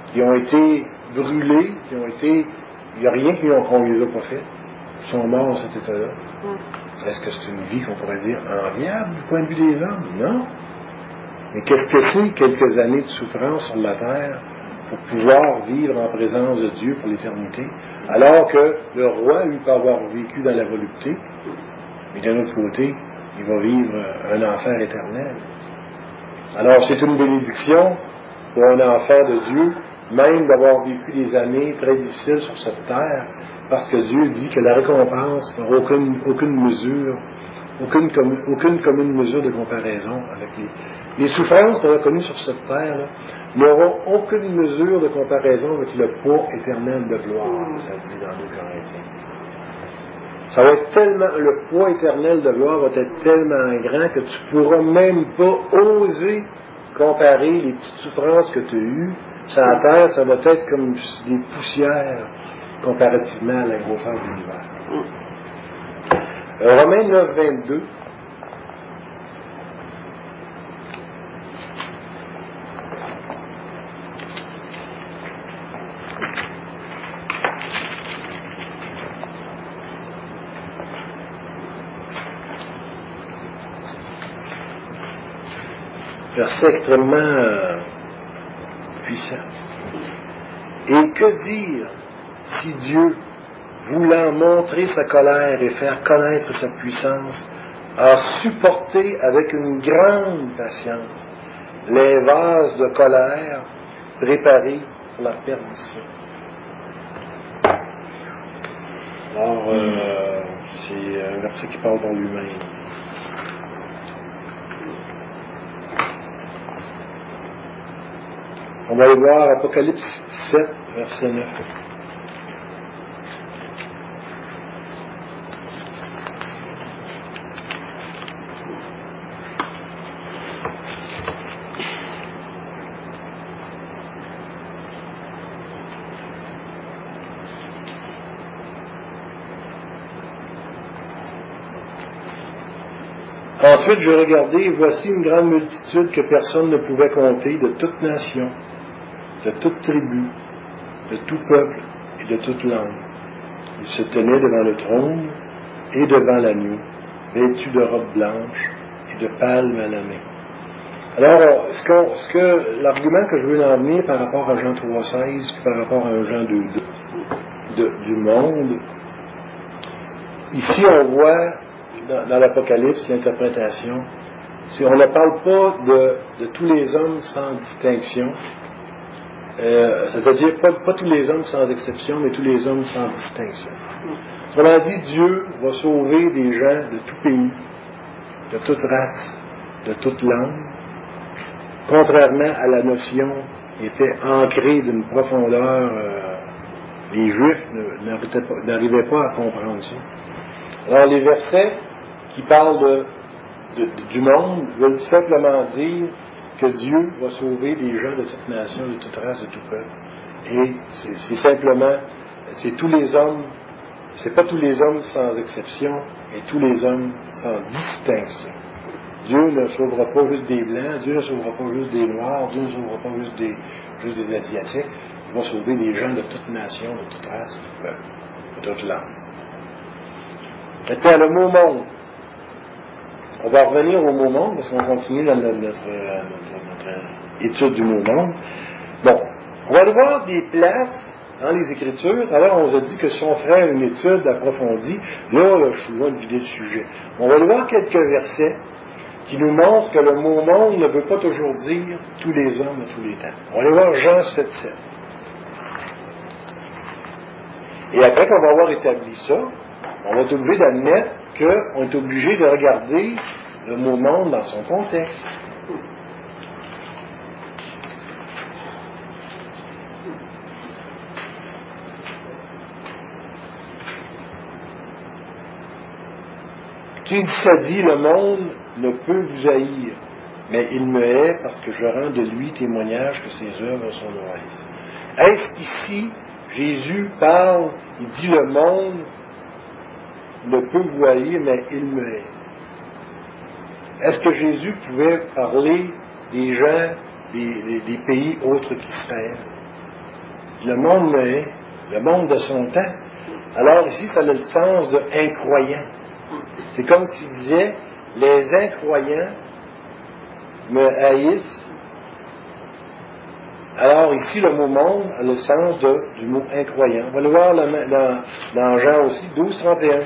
qui ont été brûlés, il n'y a rien qu'on ne les a pas fait. Ils sont morts dans cet état-là. Est-ce que c'est une vie qu'on pourrait dire enviable du point de vue des hommes? Non. Mais qu'est-ce que c'est quelques années de souffrance sur la terre pour pouvoir vivre en présence de Dieu pour l'éternité, alors que le roi, lui, peut avoir vécu dans la volupté, mais d'un autre côté, il va vivre un enfer éternel. Alors, c'est une bénédiction pour un enfant de Dieu, même d'avoir vécu des années très difficiles sur cette terre, parce que Dieu dit que la récompense n'aura aucune mesure, aucune commune mesure de comparaison avec les souffrances qu'on a connues sur cette terre, n'auront aucune mesure de comparaison avec le poids éternel de gloire, ça dit dans 2 Corinthiens. Ça va être tellement, le poids éternel de gloire va être tellement grand que tu ne pourras même pas oser comparer les petites souffrances que tu as eues. Sur la terre, ça va être comme des poussières comparativement à la grosseur de l'univers. Romains 9, 22. Verset extrêmement puissant. Et que dire si Dieu, voulant montrer sa colère et faire connaître sa puissance, a supporté avec une grande patience les vases de colère préparés pour la perdition. Alors, c'est un verset qui parle pour lui-même. On va aller voir Apocalypse 7, verset 9. Ensuite, je regardai, et voici une grande multitude que personne ne pouvait compter, de toute nation, de toute tribu, de tout peuple et de toute langue. Ils se tenaient devant le trône et devant l'agneau, vêtus de robes blanches et de palmes à la main. Alors, l'argument que je veux en venir par rapport à Jean 3,16, par rapport à Jean 2,2 du monde, ici on voit dans l'Apocalypse, l'interprétation, on ne parle pas de tous les hommes sans distinction, c'est-à-dire pas tous les hommes sans exception, mais tous les hommes sans distinction. Autrement dit, Dieu va sauver des gens de tout pays, de toute race, de toute langue, contrairement à la notion qui était ancrée d'une profondeur, les Juifs n'arrivaient pas à comprendre ça. Alors les versets qui parlent du monde veulent simplement dire que Dieu va sauver des gens de toute nation, de toute race, de tout peuple. Et c'est simplement, c'est tous les hommes, c'est pas tous les hommes sans exception, et tous les hommes sans distinction. Dieu ne sauvera pas juste des Blancs, Dieu ne sauvera pas juste des Noirs, Dieu ne sauvera pas juste des Asiatiques, il va sauver des gens de toute nation, de toute race, de tout peuple, de toute langue. Maintenant, le mot monde. On va revenir au mot monde, parce qu'on continue dans notre étude du mot monde. Bon, on va aller voir des places dans les Écritures. Alors, on vous a dit que si on ferait une étude approfondie, là, je suis loin de vider le sujet. On va aller voir quelques versets qui nous montrent que le mot monde ne veut pas toujours dire tous les hommes à tous les temps. On va aller voir Jean 7,7. Et après qu'on va avoir établi ça, on va être obligé d'admettre qu'on est obligé de regarder le mot monde dans son contexte. Ça dit, le monde ne peut vous haïr, mais il me hait parce que je rends de lui témoignage que ses œuvres sont mauvaises. Est-ce qu'ici, Jésus parle, il dit le monde ne peut vous haïr, mais il me hait. Est-ce que Jésus pouvait parler des gens des pays autres qu'Israël? puis le monde Noé, le monde de son temps. Alors ici, ça a le sens de incroyant. C'est comme s'il disait, les incroyants me haïssent. Alors ici, le mot monde a le sens du mot incroyant. On va le voir dans Jean aussi, 12, 31.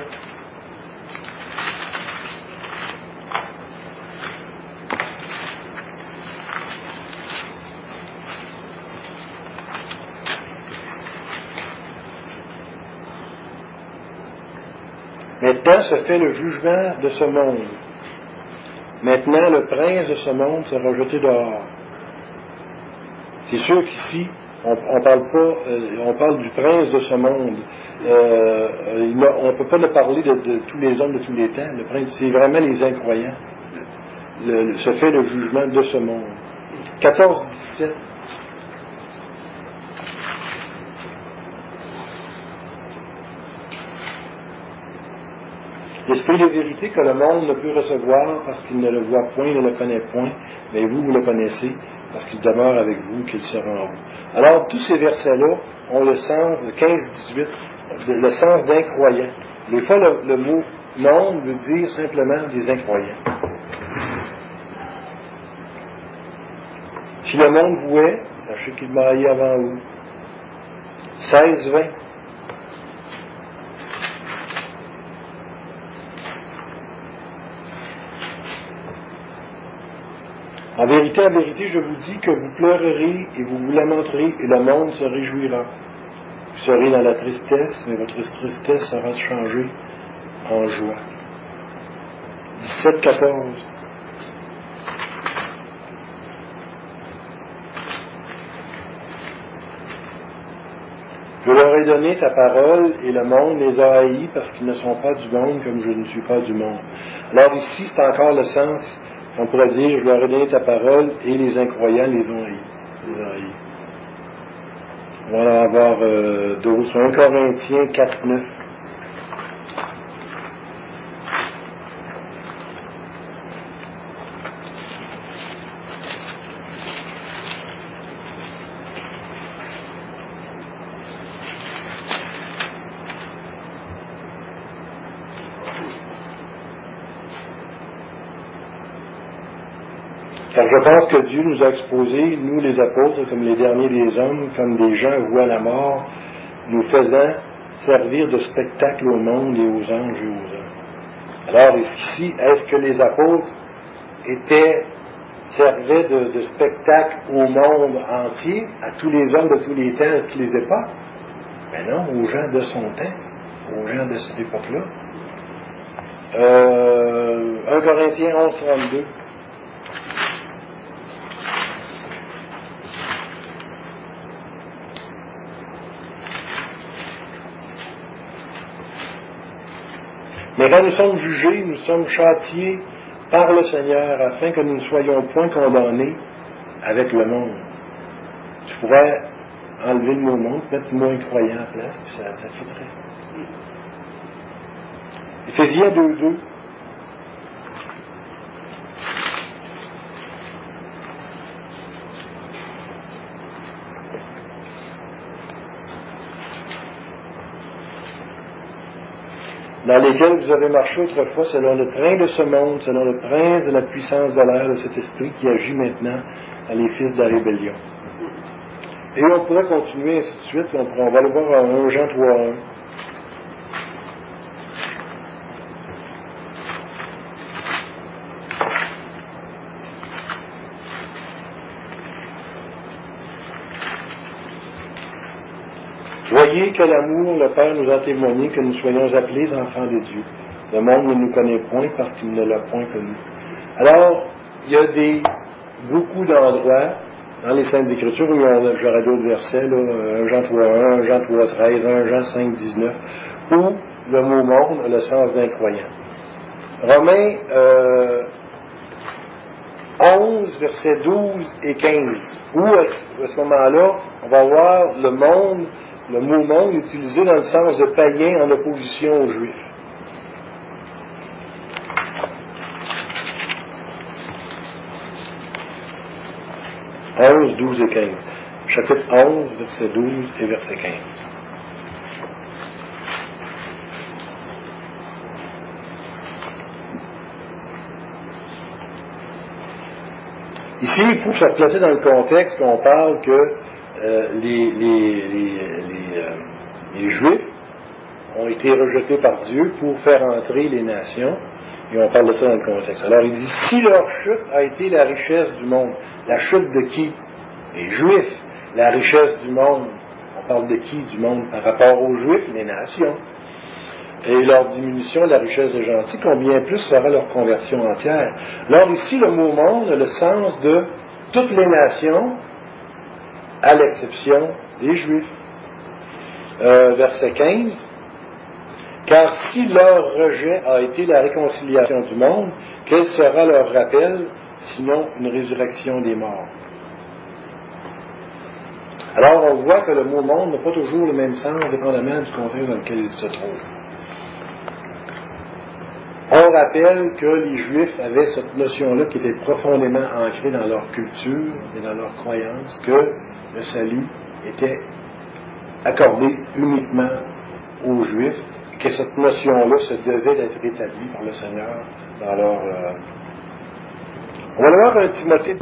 Maintenant se fait le jugement de ce monde. Maintenant, le prince de ce monde sera jeté dehors. C'est sûr qu'ici, on parle du prince de ce monde. On ne peut pas le parler de tous les hommes de tous les temps. Le prince, c'est vraiment les incroyants. Se fait le jugement de ce monde. 14, 17. L'esprit de vérité que le monde ne peut recevoir parce qu'il ne le voit point, ne le connaît point, mais vous le connaissez parce qu'il demeure avec vous, qu'il sera en vous. Alors, tous ces versets-là ont le sens de 15-18, le sens d'incroyant. Des fois, le mot monde veut dire simplement des incroyants. Si le monde vous hait, sachez qu'il m'a haï avant vous. 16-20. En vérité, je vous dis que vous pleurerez et vous vous lamenterez et le monde se réjouira. Vous serez dans la tristesse, mais votre tristesse sera changée en joie. 17-14. Je leur ai donné ta parole et le monde les a haïs parce qu'ils ne sont pas du monde comme je ne suis pas du monde. Alors ici, c'est encore le sens. On pourrait dire, je leur ai donné ta parole et les incroyants les ont haïs. On va en avoir d'autres. 1 Corinthiens 4, 9. Car je pense que Dieu nous a exposés, nous les apôtres, comme les derniers des hommes, comme des gens voués à la mort, nous faisant servir de spectacle au monde et aux anges et aux hommes. Alors ici, est-ce que les apôtres servaient de spectacle au monde entier, à tous les hommes de tous les temps, à toutes les époques? Mais non, aux gens de son temps, aux gens de cette époque-là. 1 Corinthiens 11, 32. Mais quand nous sommes jugés, nous sommes châtiés par le Seigneur afin que nous ne soyons point condamnés avec le monde. Tu pourrais enlever le mot monde, mettre le mot incroyant en place, puis ça fitterait. Éphésiens 2:2. Dans lesquels vous avez marché autrefois selon le train de ce monde, selon le prince de la puissance de l'air, de cet esprit qui agit maintenant dans les fils de la rébellion. Et on pourrait continuer ainsi de suite, on va le voir en 1 Jean 3:1. Voyez quel amour le Père nous a témoigné que nous soyons appelés enfants de Dieu. Le monde ne nous connaît point parce qu'il ne l'a point connu. Alors, il y a beaucoup d'endroits dans les Saintes Écritures où j'aurais d'autres versets, là, 1 Jean 3:1, 1 Jean 3:13, 1 Jean 5:19, où le mot monde a le sens d'incroyant. Romains 11, versets 12 et 15, où à ce moment-là, on va voir le monde. Le mot monde est utilisé dans le sens de païen en opposition aux Juifs. 11, 12 et 15. chapitre 11, verset 12 et verset 15. Ici, il faut se replacer dans le contexte qu'on parle que les Juifs ont été rejetés par Dieu pour faire entrer les nations, et on parle de ça dans le contexte. Alors il dit, si leur chute a été la richesse du monde, la chute de qui? Les Juifs. La richesse du monde, on parle de qui? Du monde par rapport aux Juifs, les nations. Et leur diminution de la richesse des gentils, combien plus sera leur conversion entière. Alors ici, le mot monde a le sens de toutes les nations, à l'exception des Juifs. Verset 15. Car si leur rejet a été la réconciliation du monde, quel sera leur rappel, sinon une résurrection des morts? Alors on voit que le mot monde n'a pas toujours le même sens, dépendamment du contexte dans lequel il se trouve. On rappelle que les Juifs avaient cette notion-là qui était profondément ancrée dans leur culture et dans leur croyance, que le salut était accordé uniquement aux Juifs, et que cette notion-là se devait d'être établie par le Seigneur dans leur... On va voir un Timothée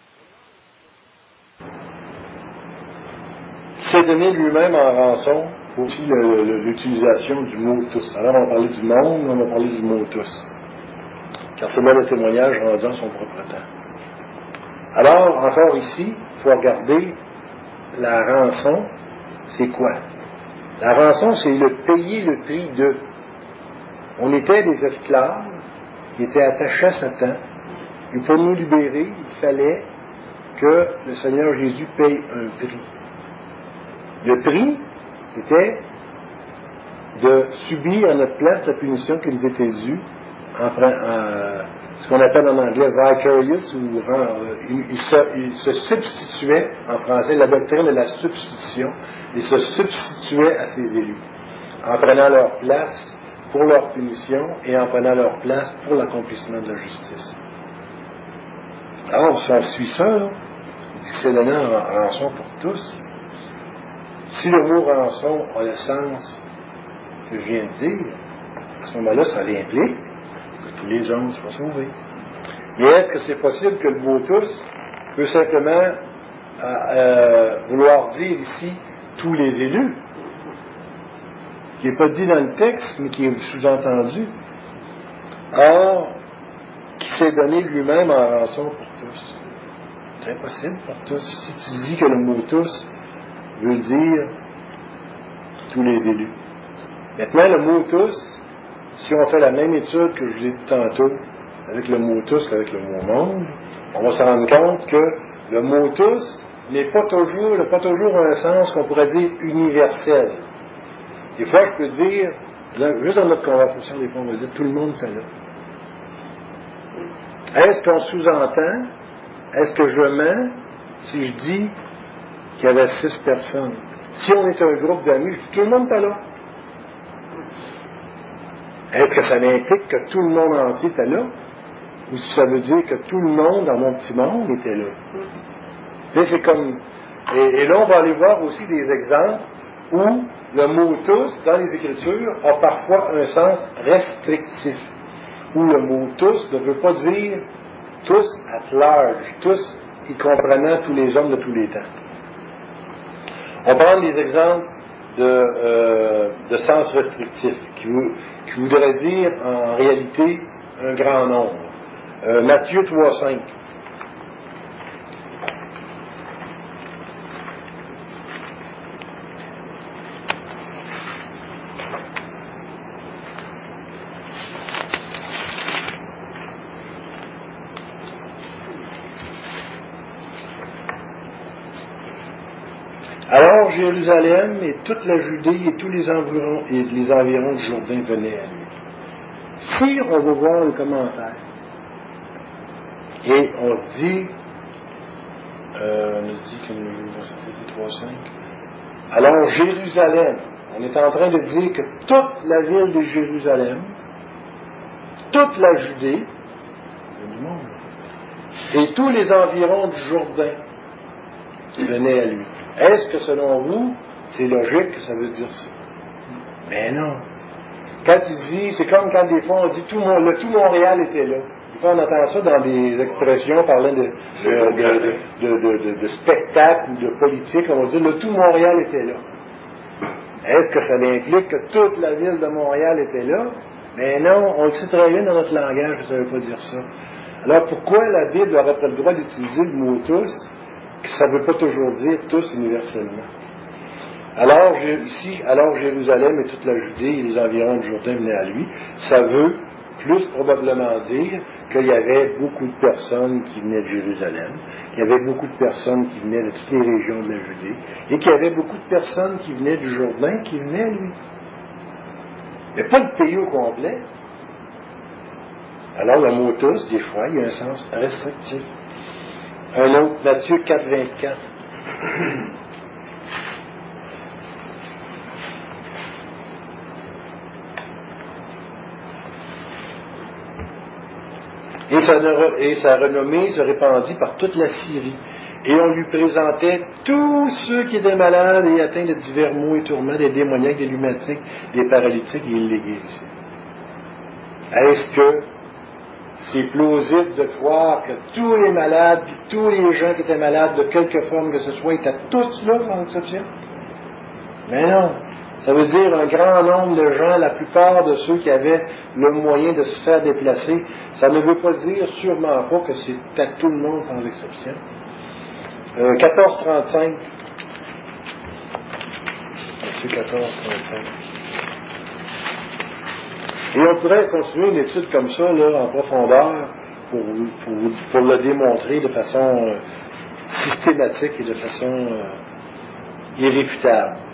qui s'est donné lui-même en rançon pour aussi l'utilisation du mot tous. Alors on va parler du monde, on va parler du mot tous. Car c'est là le témoignage rendu en son propre temps. Alors, encore ici, il faut regarder la rançon, c'est quoi? La rançon, c'est le payer le prix de. On était des esclaves qui étaient attachés à Satan. Et pour nous libérer, il fallait que le Seigneur Jésus paye un prix. Le prix, c'était de subir à notre place la punition qui nous était due, ce qu'on appelle en anglais vicarious, ou il se substituait, en français, la doctrine de la substitution, il se substituait à ses élus, en prenant leur place pour leur punition et en prenant leur place pour l'accomplissement de la justice. Alors, si on suit ça, là, il dit que c'est donné en rançon pour tous. Si le mot rançon a le sens que je viens de dire, à ce moment-là, ça l'implique que tous les hommes soient sauvés. Mais est-ce que c'est possible que le mot tous peut simplement vouloir dire ici tous les élus, qui n'est pas dit dans le texte, mais qui est sous-entendu? Or, qui s'est donné lui-même en rançon pour tous. C'est impossible pour tous. Si tu dis que le mot tous veut dire tous les élus. Maintenant, le mot tous, si on fait la même étude que je vous ai dit tantôt, avec le mot tous qu'avec le mot monde, on va se rendre compte que le mot tous n'a pas toujours un sens qu'on pourrait dire universel. Des fois, je peux dire, là, juste dans notre conversation, des fois, on va dire tout le monde fait là. Est-ce qu'on sous-entend, est-ce que je mens si je dis qu'il y avait 6 personnes? Si on est un groupe d'amis, je dis tout le monde fait là. Est-ce que ça implique que tout le monde entier était là? Ou si ça veut dire que tout le monde dans mon petit monde était là? Là, c'est comme... Et là, on va aller voir aussi des exemples où le mot tous, dans les Écritures, a parfois un sens restrictif. Où le mot tous ne veut pas dire tous at large, tous y comprenant tous les hommes de tous les temps. On prend des exemples de sens restrictif, qui voudrait dire en réalité un grand nombre. Matthieu 3,5. Alors Jérusalem et toute la Judée et tous les environs du Jourdain venaient à lui. Si on va voir le commentaire, et on dit que c'était 3.5, alors Jérusalem, on est en train de dire que toute la ville de Jérusalem, toute la Judée, du monde, et tous les environs du Jourdain venaient à lui. Est-ce que selon vous, c'est logique que ça veut dire ça? Mais non. Quand il dit, c'est comme quand des fois on dit tout Montréal était là. Des fois on entend ça dans des expressions parlant de spectacle ou de politique, on va dire le tout Montréal était là. Est-ce que ça implique que toute la ville de Montréal était là? Mais non, on le sait très bien dans notre langage que ça ne veut pas dire ça. Alors pourquoi la Bible aurait pas le droit d'utiliser le mot tous, que ça ne veut pas toujours dire tous universellement? Alors Jérusalem et toute la Judée et les environs du Jourdain venaient à lui, ça veut plus probablement dire qu'il y avait beaucoup de personnes qui venaient de Jérusalem, qu'il y avait beaucoup de personnes qui venaient de toutes les régions de la Judée, et qu'il y avait beaucoup de personnes qui venaient du Jourdain qui venaient à lui. Mais pas le pays au complet. Alors le mot tous, des fois, il y a un sens restrictif. Un autre, Matthieu 4, 24. Et sa renommée se répandit par toute la Syrie. Et on lui présentait tous ceux qui étaient malades et atteints de divers maux et tourments, des démoniaques, des lunatiques, des paralytiques, et il les guérissait. Est-ce que c'est plausible de croire que tous les malades, puis tous les gens qui étaient malades de quelque forme que ce soit, étaient tous là dans l'exception? Mais non. Ça veut dire un grand nombre de gens, la plupart de ceux qui avaient le moyen de se faire déplacer. Ça ne veut pas dire sûrement pas que c'était tout le monde sans exception. 14:35. Matthieu 14:35. Et on pourrait continuer une étude comme ça, là, en profondeur, pour le démontrer de façon systématique et de façon irréfutable.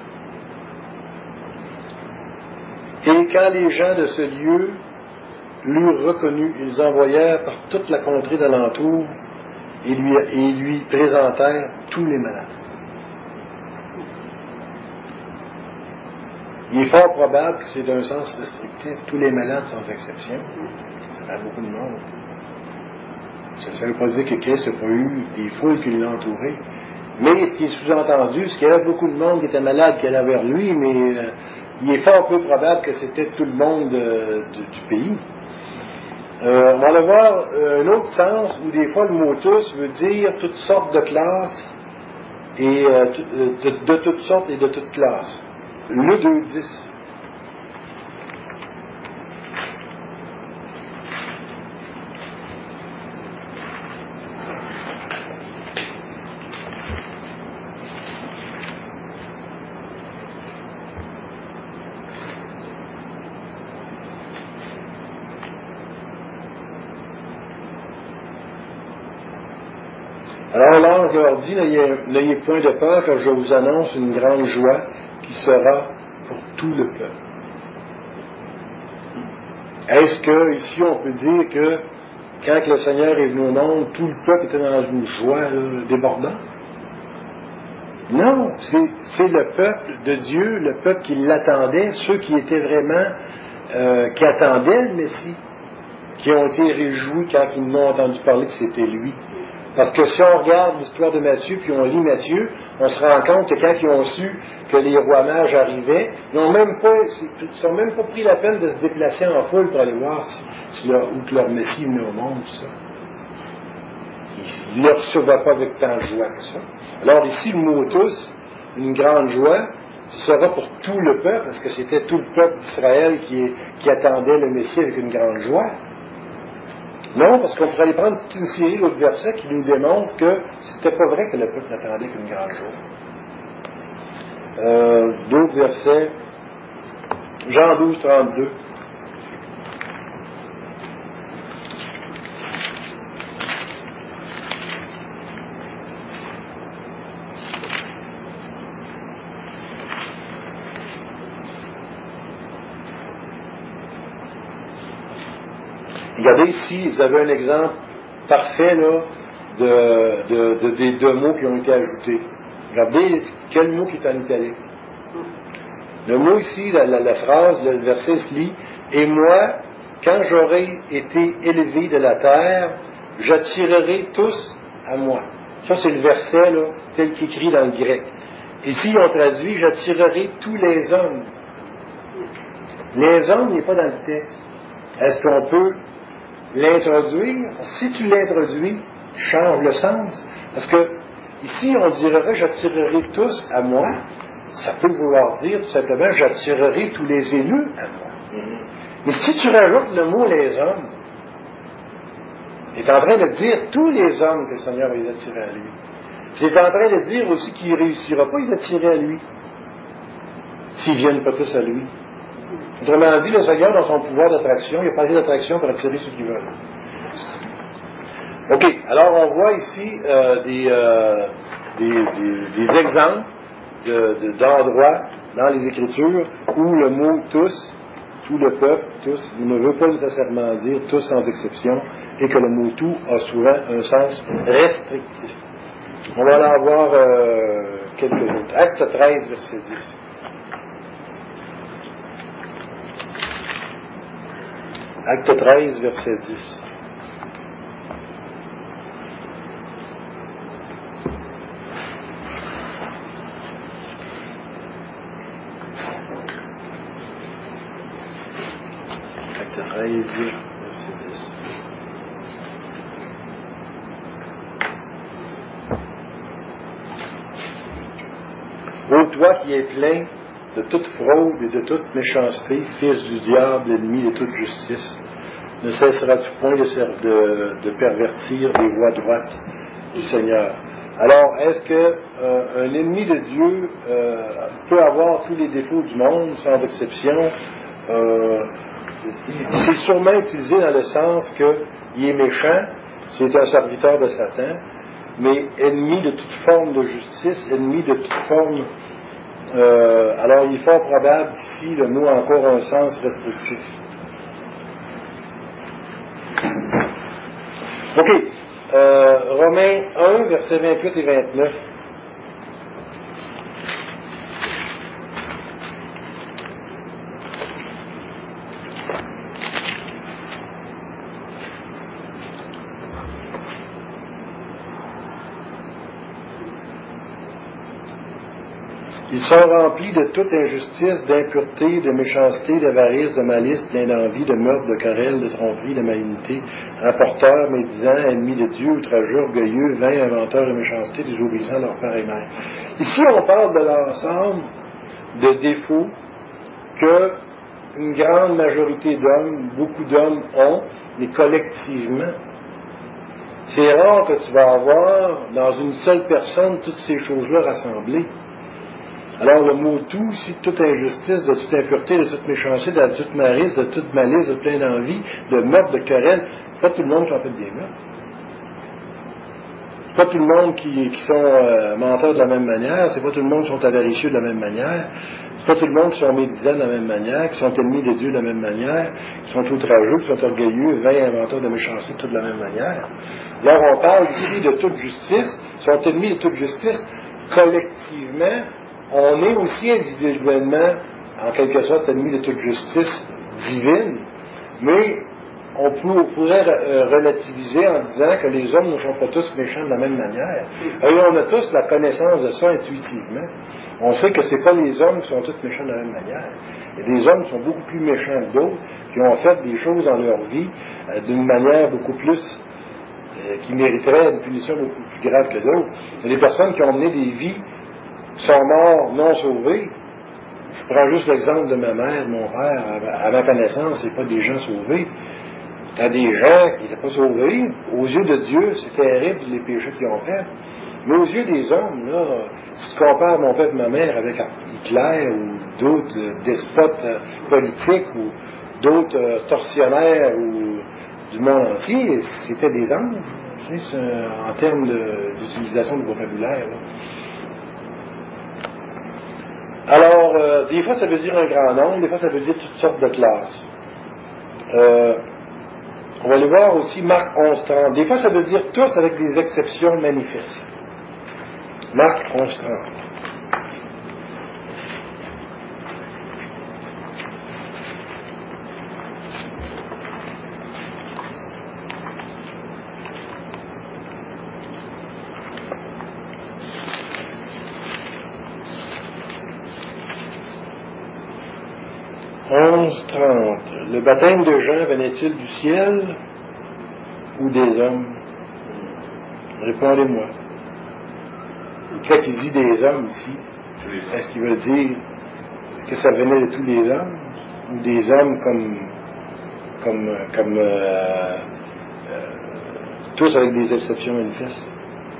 Et quand les gens de ce lieu l'eurent reconnu, ils envoyèrent par toute la contrée d'alentour et lui présentèrent tous les malades. Il est fort probable que c'est d'un sens restrictif, tous les malades sans exception. Ça fait beaucoup de monde. Ça ne veut pas dire que Christ n'a pas eu des foules qui l'ont entouré. Mais ce qui est sous-entendu, c'est qu'il y avait beaucoup de monde qui était malade, qui allait vers lui, mais il est fort peu probable que c'était tout le monde du pays. On va aller voir un autre sens où des fois le mot tous veut dire toutes sortes de classes et de toutes sortes et de toutes classes. Le 2:10. Alors l'ange leur dit, n'ayez point de peur, car je vous annonce une grande joie qui sera pour tout le peuple. Est-ce que ici on peut dire que quand le Seigneur est venu au monde, tout le peuple était dans une joie débordante? Non, c'est le peuple de Dieu, le peuple qui l'attendait, ceux qui étaient vraiment, qui attendaient le Messie, qui ont été réjouis quand ils m'ont entendu parler que c'était lui. Parce que si on regarde l'histoire de Matthieu, puis on lit Matthieu, on se rend compte que quand ils ont su que les rois mages arrivaient, ils n'ont même pas pris la peine de se déplacer en foule pour aller voir où que leur Messie venait au monde, tout ça. Ils ne le recevaient pas avec tant de joie que ça. Alors ici, le mot tous, une grande joie, ce sera pour tout le peuple, parce que c'était tout le peuple d'Israël qui attendait le Messie avec une grande joie. Non, parce qu'on pourrait aller prendre toute une série d'autres versets qui nous démontrent que c'était pas vrai que le peuple n'attendait qu'une grande joie. D'autres versets, Jean 12:32. Regardez ici, vous avez un exemple parfait là, des deux mots qui ont été ajoutés. Regardez quel mot qui est en italique. Le mot ici, la phrase, le verset se lit « Et moi, quand j'aurai été élevé de la terre, j'attirerai tous à moi. » Ça, c'est le verset là, tel qu'écrit dans le grec. Ici, on traduit « J'attirerai tous les hommes ». Les hommes n'est pas dans le texte. Est-ce qu'on peut l'introduire? Si tu l'introduis, tu changes le sens. Parce que ici, on dirait « J'attirerai tous à moi ». Ça peut vouloir dire tout simplement « J'attirerai tous les élus à moi ». Mais si tu rajoutes le mot « les hommes », il est en train de dire tous les hommes que le Seigneur va les attirer à lui. C'est en train de dire aussi qu'il ne réussira pas les attirer à lui s'ils ne viennent pas tous à lui. Autrement dit, le Seigneur, dans son pouvoir d'attraction, il a pas d'attraction pour attirer ceux qui veulent. OK, alors on voit ici des exemples d'endroits dans les Écritures où le mot « tous », tout le peuple, tous, il ne veut pas nécessairement dire tous sans exception, et que le mot « tout » a souvent un sens restrictif. On va en voir quelques autres. Acte 13, verset 10. Acte 13, verset 10. Acte 13, verset 10. Ô toi qui es plein de toute fraude et de toute méchanceté, fils du diable, ennemi de toute justice, ne cesseras-tu point de pervertir les voies droites du Seigneur? Alors, est-ce qu'un ennemi de Dieu peut avoir tous les défauts du monde, sans exception? C'est sûrement utilisé dans le sens qu'il est méchant, c'est un serviteur de Satan, mais ennemi de toute forme de justice, ennemi de toute forme. Alors, il est fort probable qu'ici, le mot a encore un sens restrictif. OK. Romains 1, versets 28 et 29. Ils sont remplis de toute injustice, d'impureté, de méchanceté, d'avarice, de malice, d'envie, de meurtre, de querelle, de tromperie, de malignité, rapporteurs, médisants, ennemis de Dieu, outrageux, orgueilleux, vains, inventeurs de méchanceté, désobéissants à leur père et mère. Ici, on parle de l'ensemble de défauts que une grande majorité d'hommes, beaucoup d'hommes ont, mais collectivement. C'est rare que tu vas avoir dans une seule personne toutes ces choses-là rassemblées. Alors le mot « tout », c'est toute injustice, de toute impureté, de toute méchanceté, de toute malice, de toute malice, de plein d'envie, de meurtre, de querelle. C'est pas tout le monde qui en fait des meurtres. C'est pas tout le monde qui sont menteurs de la même manière. C'est pas tout le monde qui sont avaricieux de la même manière. C'est pas tout le monde qui sont médisants de la même manière, qui sont ennemis de Dieu de la même manière, qui sont outrageux, qui sont orgueilleux, vains, inventeurs de méchanceté, tout de la même manière. Alors on parle ici de toute justice, qui sont ennemis de toute justice collectivement. On est aussi individuellement, en quelque sorte, ennemis de toute justice divine, mais on pourrait relativiser en disant que les hommes ne sont pas tous méchants de la même manière. Et on a tous la connaissance de ça intuitivement. On sait que ce n'est pas les hommes qui sont tous méchants de la même manière. Il y a des hommes qui sont beaucoup plus méchants que d'autres, qui ont fait des choses dans leur vie d'une manière beaucoup plus qui mériteraient une punition beaucoup plus grave que d'autres. Il y a des personnes qui ont mené des vies sont morts non sauvés. Je prends juste l'exemple de ma mère, de mon père. À ma connaissance, c'est pas des gens sauvés. Il y a des gens qui n'étaient pas sauvés. Aux yeux de Dieu, c'est terrible les péchés qu'ils ont faits. Mais aux yeux des hommes, là, si tu compares mon père et ma mère avec Hitler ou d'autres despotes politiques ou d'autres tortionnaires ou du monde entier, c'était des anges. Tu sais, en termes d'utilisation de vocabulaire. Là. Alors, des fois, ça veut dire un grand nombre, des fois, ça veut dire toutes sortes de classes. On va aller voir aussi Marc 11:30. Des fois, ça veut dire tous avec des exceptions manifestes. Marc 11:30. 11:30. Le baptême de Jean venait-il du ciel ou des hommes? Répondez-moi. Quand il dit des hommes ici, est-ce qu'il veut dire que ça venait de tous les hommes? Ou des hommes comme tous avec des exceptions manifestes?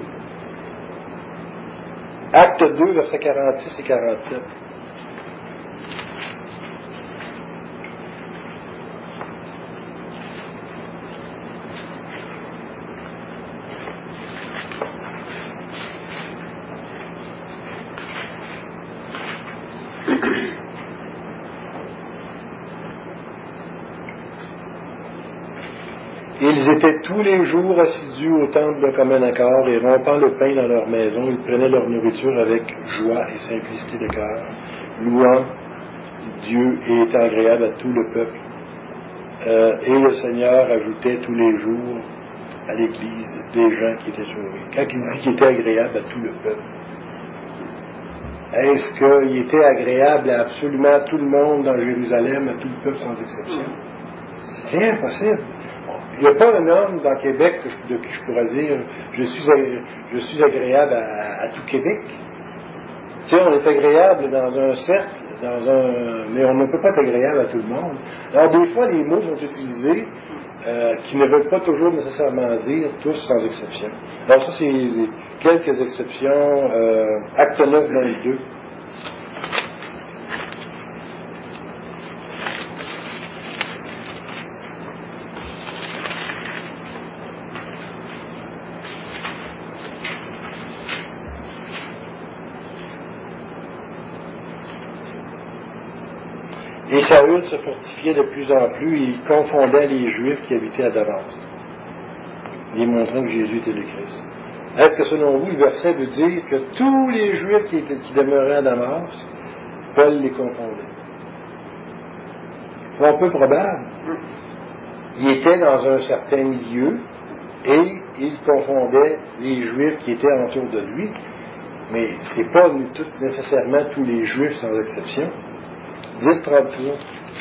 Acte 2, versets 46 et 47. Ils étaient tous les jours assidus au temple d'un commun accord et rompant le pain dans leur maison, ils prenaient leur nourriture avec joie et simplicité de cœur, louant Dieu et étant agréable à tout le peuple. Et le Seigneur ajoutait tous les jours à l'Église des gens qui étaient sauvés. Quand il dit qu'il était agréable à tout le peuple, est-ce qu'il était agréable à absolument tout le monde dans Jérusalem, à tout le peuple sans exception? C'est impossible. Il n'y a pas un homme dans Québec de qui je pourrais dire je suis agréable à tout Québec. Tu sais, on est agréable dans un cercle, mais on ne peut pas être agréable à tout le monde. Alors des fois, les mots sont utilisés qui ne veulent pas toujours nécessairement dire tous sans exception. Alors ça, c'est quelques exceptions. Acte 9, 22. Et Saül se fortifiait de plus en plus et il confondait les Juifs qui habitaient à Damas, démontrant que Jésus était le Christ. Est-ce que selon vous, le verset veut dire que tous les Juifs qui demeuraient à Damas, Paul les confondait? C'est un peu probable. Il était dans un certain milieu et il confondait les Juifs qui étaient autour de lui, mais ce n'est pas nécessairement tous les Juifs sans exception. 10:33.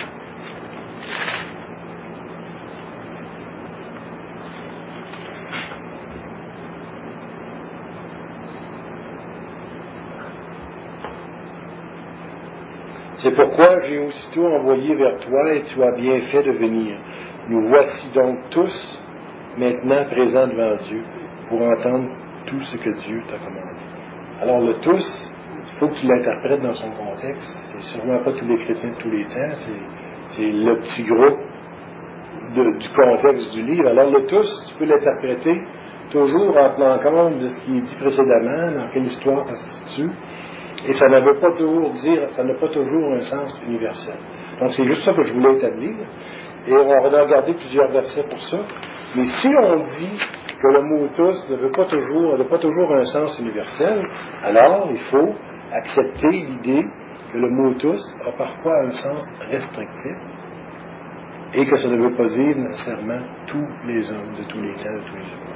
C'est pourquoi j'ai aussitôt envoyé vers toi et tu as bien fait de venir. Nous voici donc tous maintenant présents devant Dieu pour entendre tout ce que Dieu t'a commandé. Alors le tous, il faut que tu l'interprètes dans son contexte. C'est sûrement pas tous les chrétiens de tous les temps, c'est le petit groupe du contexte du livre. Alors le tous, tu peux l'interpréter toujours en tenant compte de ce qui est dit précédemment, dans quelle histoire ça se situe. Et ça ne veut pas toujours dire, ça n'a pas toujours un sens universel. Donc c'est juste ça que je voulais établir. Et on va regarder plusieurs versets pour ça. Mais si on dit que le mot tous n'a pas toujours un sens universel, alors il faut accepter l'idée que le mot tous a parfois un sens restrictif et que ça ne veut pas dire nécessairement tous les hommes de tous les temps, de tous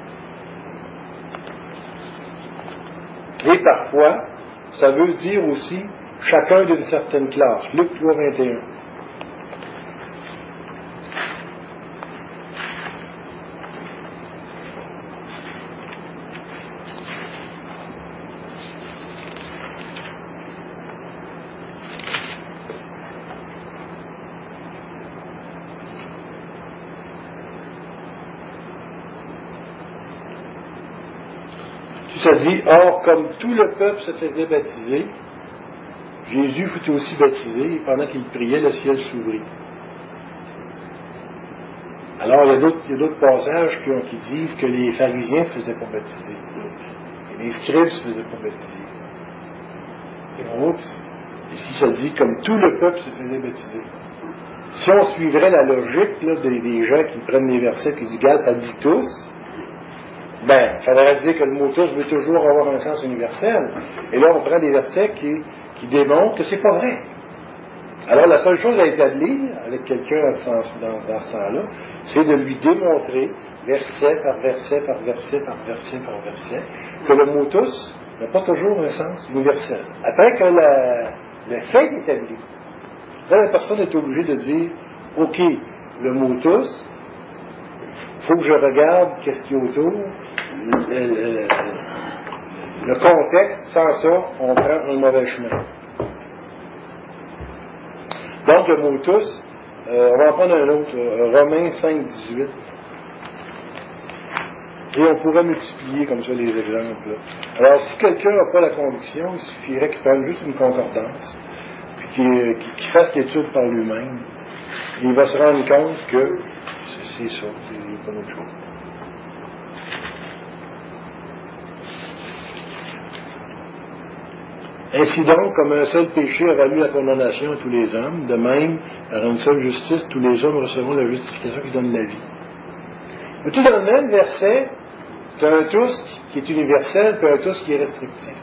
les jours. Et parfois, ça veut dire aussi chacun d'une certaine classe. Luc 3, 21. Ça dit, or, comme tout le peuple se faisait baptiser, Jésus fut aussi baptisé, et pendant qu'il priait, le ciel s'ouvrit. Alors, il y a d'autres passages qui disent que les pharisiens ne se faisaient pas baptiser, et les scribes ne se faisaient pas baptiser. Et oups, ici, ça dit, comme tout le peuple se faisait baptiser. Si on suivrait la logique là, des gens qui prennent les versets et qui disent, regarde, ça dit tous, il faudrait dire que le mot tous veut toujours avoir un sens universel. Et là, on prend des versets qui démontrent que c'est pas vrai. Alors, la seule chose à établir avec quelqu'un dans ce temps-là, c'est de lui démontrer, verset par verset, par verset, par verset, par verset, que le mot tous n'a pas toujours un sens universel. Après que le fait est établi, Là, la personne est obligée de dire, OK, le mot tous, il faut que je regarde qu'est-ce qu'il y a autour, le contexte, sans ça, on prend un mauvais chemin. Donc, le mot tous, on va en prendre un autre, Romains 5, 18. Et on pourrait multiplier comme ça les exemples. Là. Alors, si quelqu'un n'a pas la conviction, il suffirait qu'il prenne juste une concordance, puis qu'il fasse l'étude par lui-même. Et il va se rendre compte que c'est ça, c'est pas autre chose. Ainsi donc, comme un seul péché a valu la condamnation à tous les hommes, de même, par une seule justice, tous les hommes recevront la justification qui donne la vie. Mais tout dans le même verset, tu as un tous qui est universel, puis un tous qui est restrictif.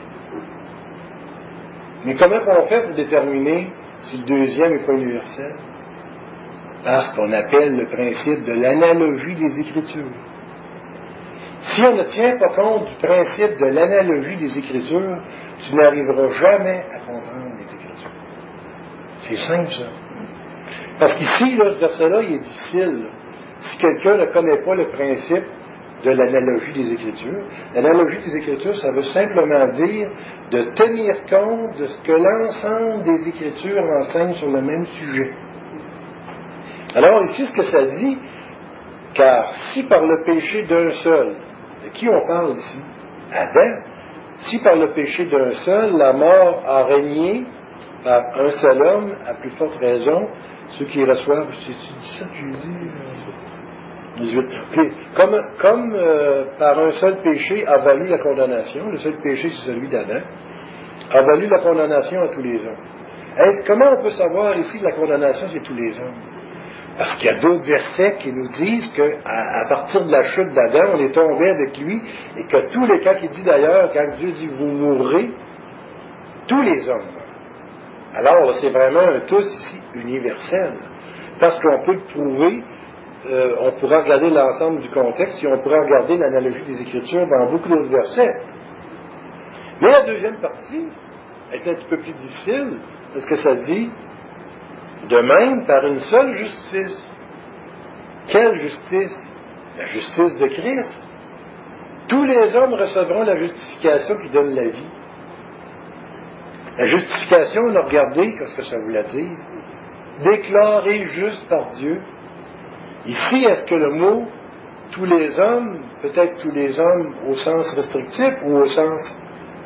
Mais comment on fait pour déterminer si le deuxième n'est pas universel? Parce qu'on appelle le principe de l'analogie des Écritures. Si on ne tient pas compte du principe de l'analogie des Écritures, tu n'arriveras jamais à comprendre les Écritures. C'est simple, ça. Parce qu'ici, là, ce verset-là, il est difficile. Si quelqu'un ne connaît pas le principe de l'analogie des Écritures, l'analogie des Écritures, ça veut simplement dire de tenir compte de ce que l'ensemble des Écritures enseignent sur le même sujet. Alors ici, ce que ça dit, car si par le péché d'un seul, de qui on parle ici? Adam. Si par le péché d'un seul, la mort a régné par un seul homme, à plus forte raison, ceux qui reçoivent, tu dis ça, tu dis 18. Okay. Comme par un seul péché a valu la condamnation, le seul péché c'est celui d'Adam, a valu la condamnation à tous les hommes. Comment on peut savoir ici que la condamnation c'est tous les hommes? Parce qu'il y a d'autres versets qui nous disent qu'à partir de la chute d'Adam, on est tombé avec lui, et que tous les cas, qui dit d'ailleurs, quand Dieu dit vous mourrez, tous les hommes. Alors, c'est vraiment un tous ici universel. Parce qu'on peut le prouver, on pourra regarder l'ensemble du contexte, et on pourra regarder l'analogie des Écritures dans beaucoup d'autres versets. Mais la deuxième partie est un petit peu plus difficile, parce que ça dit de même, par une seule justice. Quelle justice? La justice de Christ. Tous les hommes recevront la justification qui donne la vie. La justification, on a regardé, qu'est-ce que ça voulait dire? Déclaré juste par Dieu. Ici, est-ce que le mot tous les hommes, peut-être tous les hommes au sens restrictif ou au sens...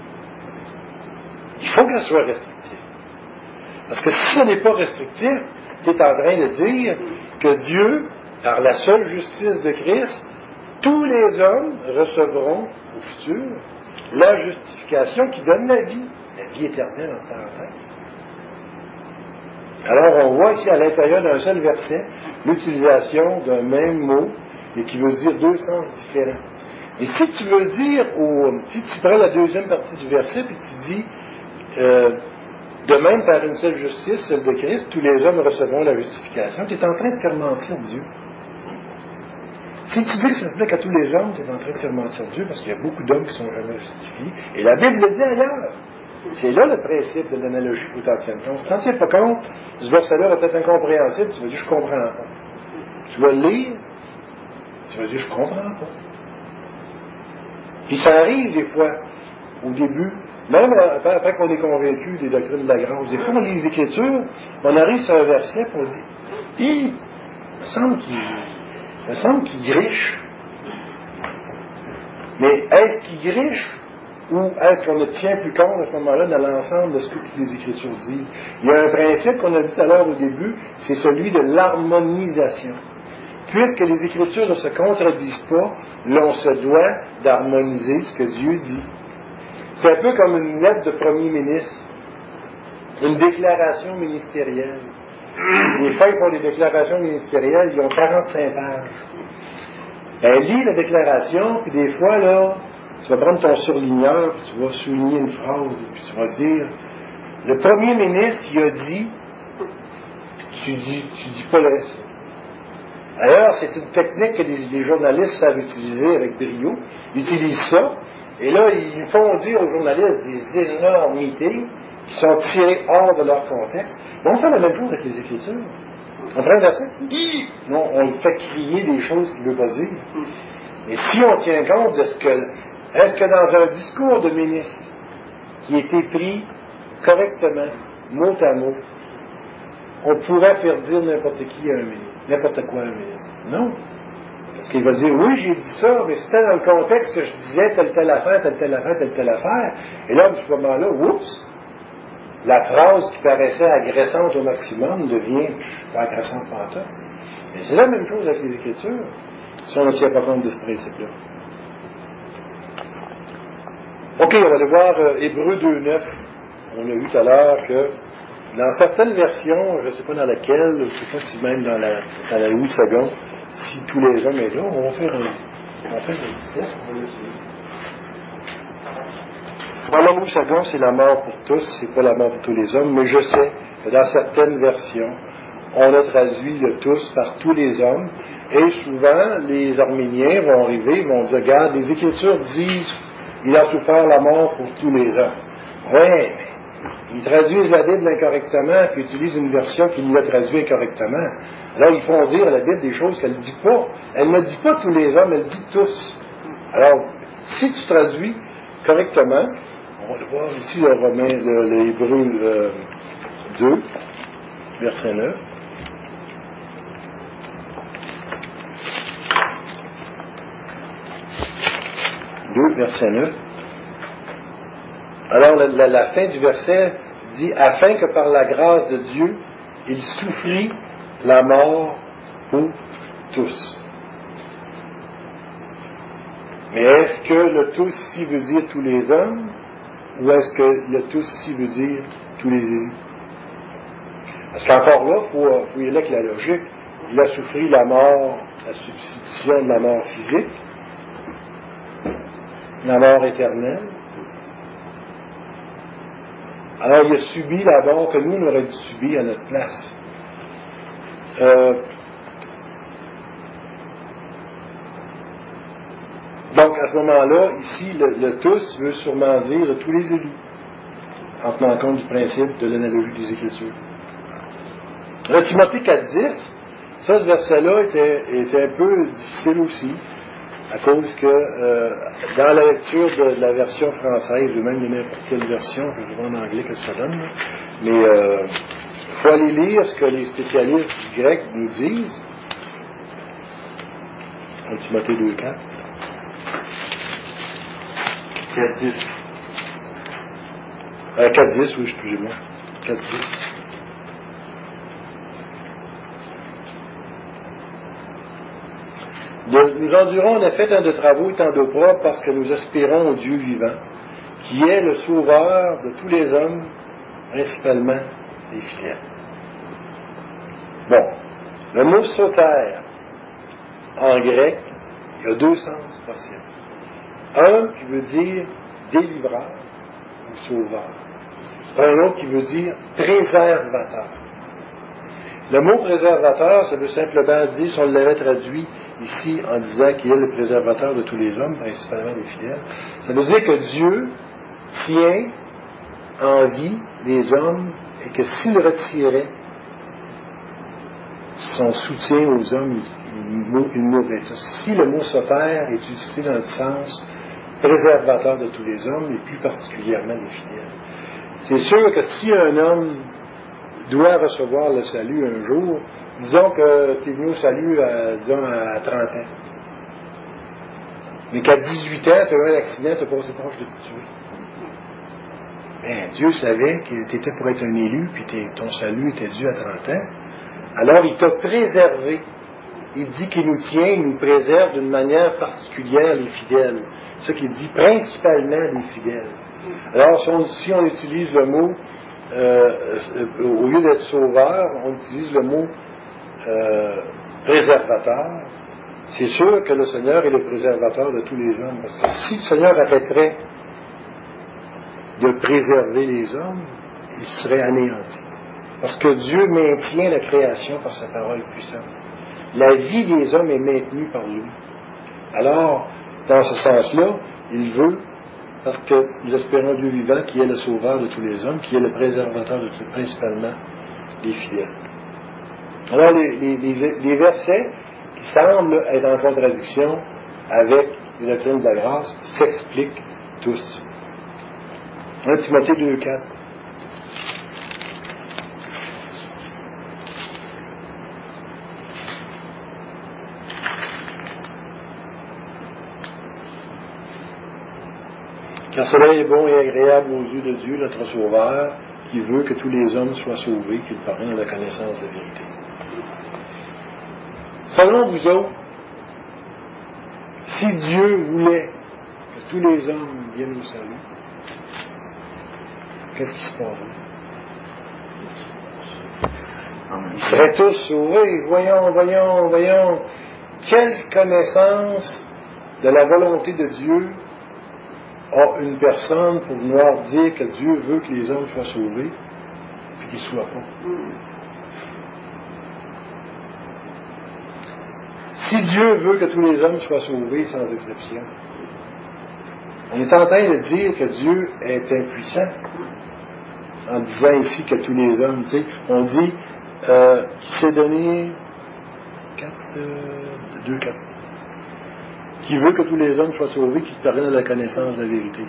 Il faut que ce soit restrictif. Parce que si ce n'est pas restrictif, tu es en train de dire que Dieu, par la seule justice de Christ, tous les hommes recevront au futur la justification qui donne la vie éternelle en parenthèse. Alors on voit ici à l'intérieur d'un seul verset l'utilisation d'un même mot et qui veut dire deux sens différents. Et si tu veux dire, si tu prends la deuxième partie du verset et tu dis de même, par une seule justice, celle de Christ, tous les hommes recevront la justification. Tu es en train de faire mentir Dieu. Si tu dis que ça se fait qu'à tous les hommes, tu es en train de faire mentir Dieu, parce qu'il y a beaucoup d'hommes qui sont jamais justifiés. Et la Bible le dit ailleurs. C'est là le principe de l'analogie que tu t'en tiens compte. Si tu n'en tiens pas compte, ce verset-là va être incompréhensible, tu vas dire, je comprends pas. Tu vas le lire, tu vas dire, je comprends pas. Puis ça arrive des fois, au début, même après qu'on est convaincu des doctrines de la grâce, des fois on lit les Écritures, on arrive sur un verset et on dit, il me semble qu'il griche. Mais est-ce qu'il griche ou est-ce qu'on ne tient plus compte à ce moment-là dans l'ensemble de ce que toutes les Écritures disent? Il y a un principe qu'on a vu tout à l'heure au début, c'est celui de l'harmonisation. Puisque les Écritures ne se contredisent pas, l'on se doit d'harmoniser ce que Dieu dit. C'est un peu comme une lettre de premier ministre, une déclaration ministérielle. Les feuilles pour les déclarations ministérielles, ils ont 45 pages. Elle lit la déclaration, puis des fois, là, tu vas prendre ton surligneur, puis tu vas souligner une phrase, puis tu vas dire, le premier ministre, il a dit, tu dis pas le reste. D'ailleurs, c'est une technique que les journalistes savent utiliser avec brio. Ils utilisent ça, et là, ils font dire aux journalistes des énormités, qui sont tirés hors de leur contexte. Mais on fait la même chose avec les Écritures. On prend un verset, non, on le fait crier des choses qu'il ne veut pas dire. Mais si on tient compte de ce que... Est-ce que dans un discours de ministre qui a été pris correctement, mot à mot, on pourrait faire dire n'importe qui à un ministre, n'importe quoi à un ministre? Non. Parce qu'il va dire, oui, j'ai dit ça, mais c'était dans le contexte que je disais telle affaire, telle affaire. Et là, à ce moment-là, oups, la phrase qui paraissait agressante au maximum devient pas agressante pantoute. Mais c'est la même chose avec les Écritures, si on ne tient pas compte de ce principe-là. OK, on va aller voir Hébreux 2.9. On a vu tout à l'heure que dans certaines versions, je ne sais pas dans laquelle, je ne sais pas si même dans la Louis II, si tous les hommes sont là, on va faire un petit test, on va l'essayer. Dans la Louis II, c'est la mort pour tous, c'est pas la mort pour tous les hommes, mais je sais que dans certaines versions, on a traduit le tous par tous les hommes, et souvent, les Arméniens vont arriver, ils vont dire, regarde, les Écritures disent, il a souffert la mort pour tous les hommes. Oui, mais ils traduisent la Bible incorrectement, puis utilisent une version qui nous l'a traduit incorrectement. Alors, ils font dire à la Bible des choses qu'elle ne dit pas. Elle ne dit pas tous les hommes, elle dit tous. Alors, si tu traduis correctement, on va le voir ici, le Hébreu 2, verset 9. 2, verset 9. Alors, la fin du verset dit « Afin que par la grâce de Dieu, il souffrit la mort pour tous. » Mais est-ce que le tous ici veut dire tous les hommes, ou est-ce que le tous ici veut dire tous les élus? Parce qu'encore là, il faut y aller avec la logique. Il a souffert la mort, la substitution de la mort physique, la mort éternelle. Alors, il a subi la mort que nous, on aurait dû subir à notre place. Donc, à ce moment-là, ici, le tous veut sûrement dire tous les élus, en tenant compte du principe de l'analogie des Écritures. Le Timothée 4.10, ça, ce verset-là était un peu difficile aussi, à cause que dans la lecture de la version française, ou même de n'importe quelle version, je vais voir en anglais que ça donne, mais il faut aller lire ce que les spécialistes du grec nous disent. En Timothée 2.4. 4.10. 4.10, oui, excusez-moi. 4.10. Nous endurons en effet tant de travaux et tant d'opprobre parce que nous aspirons au Dieu vivant, qui est le sauveur de tous les hommes, principalement les fidèles. Bon, le mot soter, en grec, il y a deux sens possibles. Un qui veut dire délivreur ou sauveur. Un autre qui veut dire préservateur. Le mot préservateur, ça veut simplement dire, si on l'avait traduit ici en disant qu'il est le préservateur de tous les hommes, principalement des fidèles, ça veut dire que Dieu tient en vie les hommes et que s'il retirait son soutien aux hommes, il mourrait. Si le mot soter est utilisé dans le sens préservateur de tous les hommes et plus particulièrement des fidèles. C'est sûr que si un homme doit recevoir le salut un jour, disons que tu es venu au salut à 30 ans, mais qu'à 18 ans, tu as eu un accident, tu as passé proche de te tuer. Ben, Dieu savait que tu étais pour être un élu, puis ton salut était dû à 30 ans. Alors, il t'a préservé. Il dit qu'il nous tient, il nous préserve d'une manière particulière les fidèles. C'est ça qu'il dit, principalement les fidèles. Alors, si on utilise le mot, au lieu d'être sauveur, on utilise le mot préservateur, c'est sûr que le Seigneur est le préservateur de tous les hommes. Parce que si le Seigneur arrêterait de préserver les hommes, ils seraient anéantis. Parce que Dieu maintient la création par sa parole puissante. La vie des hommes est maintenue par lui. Alors, dans ce sens-là, il veut parce que nous espérons Dieu vivant, qui est le sauveur de tous les hommes, qui est le préservateur de tous, principalement des fidèles. Alors, les versets qui semblent être en contradiction avec les doctrines de la grâce s'expliquent tous. 1 Timothée 2,4. Car cela est bon et agréable aux yeux de Dieu, notre Sauveur, qui veut que tous les hommes soient sauvés, qu'ils parviennent à la connaissance de la vérité. Selon vous autres, si Dieu voulait que tous les hommes viennent au salut, qu'est-ce qui se passerait? Ils seraient tous sauvés. Voyons. Quelle connaissance de la volonté de Dieu a une personne pour vouloir dire que Dieu veut que les hommes soient sauvés, puis qu'ils ne soient pas. Si Dieu veut que tous les hommes soient sauvés, sans exception, on est en train de dire que Dieu est impuissant, en disant ici que tous les hommes, tu sais, on dit qu'il s'est donné 2,4. Qui veut que tous les hommes soient sauvés, qui parviennent à la connaissance de la vérité.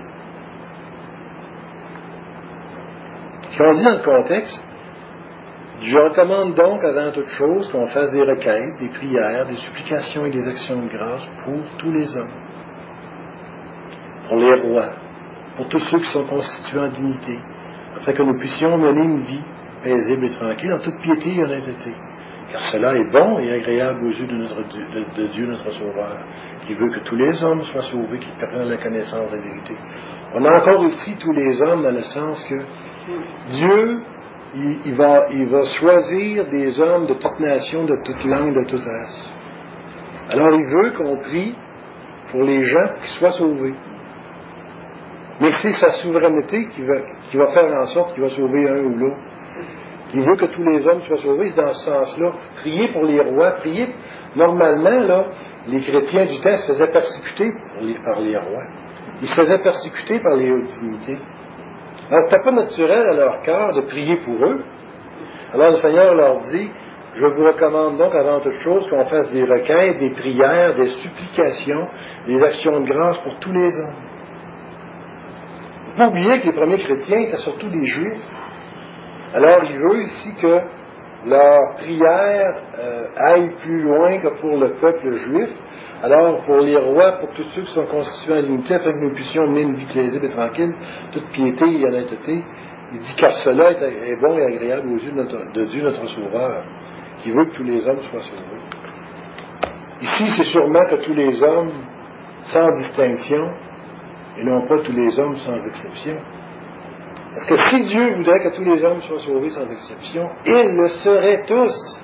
Ce qu'on dit dans le contexte, je recommande donc avant toute chose qu'on fasse des requêtes, des prières, des supplications et des actions de grâce pour tous les hommes, pour les rois, pour tous ceux qui sont constitués en dignité, afin que nous puissions mener une vie paisible et tranquille, en toute piété et honnêteté. Car cela est bon et agréable aux yeux de Dieu notre Sauveur, qui veut que tous les hommes soient sauvés, qui parviennent à la connaissance de la vérité. On a encore ici tous les hommes dans le sens que Dieu, il va choisir des hommes de toute nation, de toute langue, de toute race. Alors il veut qu'on prie pour les gens qui soient sauvés. Mais c'est sa souveraineté qui va faire en sorte qu'il va sauver un ou l'autre. Il veut que tous les hommes soient sauvés, c'est dans ce sens-là. Prier pour les rois, normalement, là, les chrétiens du temps se faisaient persécuter par les rois. Ils se faisaient persécuter par les hautes dignités. Alors, c'était pas naturel à leur cœur de prier pour eux. Alors, le Seigneur leur dit, je vous recommande donc avant toute chose qu'on fasse des requêtes, des prières, des supplications, des actions de grâce pour tous les hommes. Il ne faut pas oublier que les premiers chrétiens étaient surtout des Juifs. Alors, il veut ici que leur prière aille plus loin que pour le peuple juif. Alors, pour les rois, pour tous ceux qui sont constitués en dignité, afin que nous puissions mener une vie paisible et tranquille, toute piété et honnêteté, il dit car cela est bon et agréable aux yeux de Dieu notre Sauveur, qui veut que tous les hommes soient sauvés. Ici, c'est sûrement que tous les hommes, sans distinction, et non pas tous les hommes sans exception. Parce que si Dieu voudrait que tous les hommes soient sauvés sans exception, ils le seraient tous.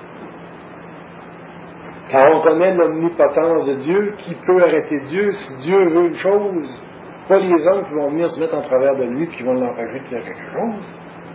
Car on connaît l'omnipotence de Dieu, qui peut arrêter Dieu si Dieu veut une chose. Pas les hommes qui vont venir se mettre en travers de lui et qui vont l'empêcher de faire quelque chose.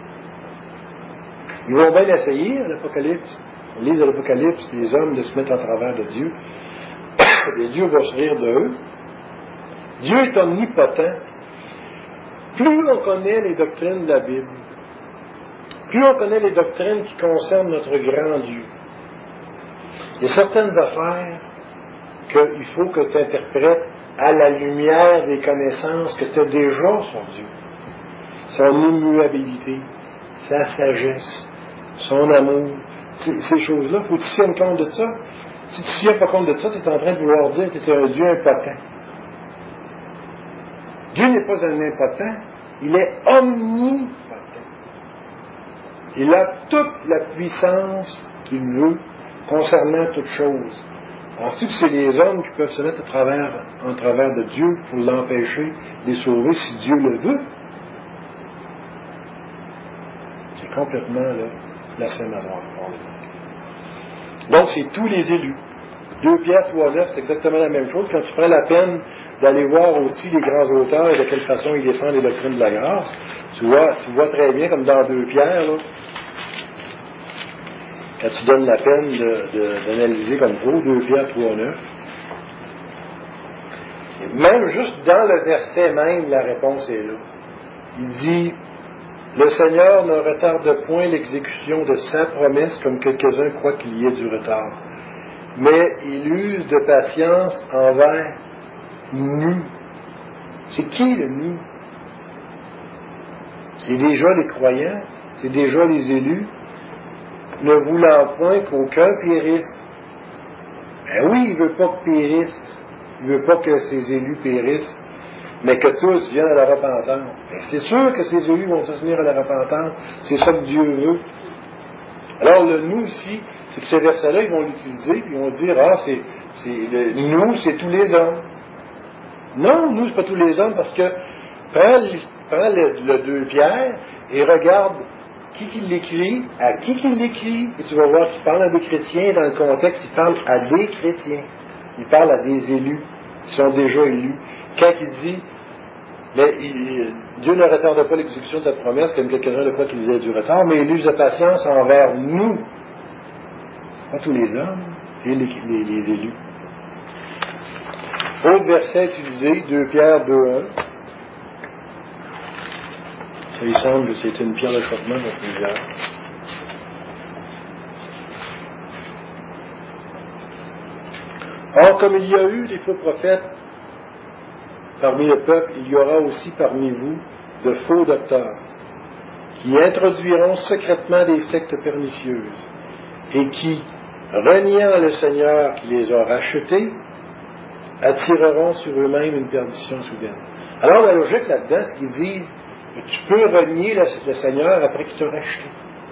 Ils vont bien essayer à l'Apocalypse. On lit dans l'Apocalypse les hommes de se mettre en travers de Dieu. Et Dieu va se rire de eux. Dieu est omnipotent. Plus on connaît les doctrines de la Bible, plus on connaît les doctrines qui concernent notre grand Dieu, il y a certaines affaires qu'il faut que tu interprètes à la lumière des connaissances que tu as déjà sur Dieu. Son immuabilité, sa sagesse, son amour, ces choses-là, il faut que tu tiennes compte de ça. Si tu ne tiens pas compte de ça, tu es en train de vouloir dire que tu es un Dieu impotent. Dieu n'est pas un impotent, il est omnipotent. Il a toute la puissance qu'il veut concernant toute chose. Ensuite, c'est les hommes qui peuvent se mettre en travers de Dieu pour l'empêcher de les sauver si Dieu le veut. C'est complètement là, blasphématoire. Donc, c'est tous les élus. 2 Pierre 3,9, c'est exactement la même chose. Quand tu prends la peine d'aller voir aussi les grands auteurs et de quelle façon ils défendent les doctrines de la grâce, tu vois très bien, comme dans 2 Pierre, là, quand tu donnes la peine d'analyser comme il faut, 2 Pierre 3,9. même juste dans le verset même, la réponse est là. Il dit, le Seigneur ne retarde point l'exécution de sa promesse comme quelques-uns croient qu'il y ait du retard, mais il use de patience envers nous. C'est qui le nous? C'est déjà les croyants, c'est déjà les élus, ne voulant point qu'aucun périsse. Ben oui, il ne veut pas que périsse, il ne veut pas que ses élus périssent, mais que tous viennent à la repentance. Ben c'est sûr que ces élus vont tous venir à la repentance, c'est ça que Dieu veut. Alors le nous ici, c'est que ces versets-là, ils vont l'utiliser, puis ils vont dire, nous, c'est tous les hommes. Non, nous, c'est pas tous les hommes, parce que prends le 2 Pierre et regarde qui l'écrit, à qui l'écrit, et tu vas voir qu'il parle à des chrétiens, dans le contexte, il parle à des chrétiens. Il parle à des élus, qui sont déjà élus. Quand il dit, Dieu ne retarde pas l'exécution de sa promesse, comme quelques-uns le croient qu'il ait du retard, mais il use de patience envers nous. Pas tous les hommes, c'est les élus. Autre verset utilisé, 2 Pierre 2:1. Ça lui semble que c'est une pierre d'achoppement pour plusieurs. Or, comme il y a eu des faux prophètes parmi le peuple, il y aura aussi parmi vous de faux docteurs, qui introduiront secrètement des sectes pernicieuses, et qui, reniant le Seigneur qui les a rachetés, attireront sur eux-mêmes une perdition soudaine. Alors, la logique là-dedans, c'est qu'ils disent, tu peux renier le Seigneur après qu'il t'a racheté.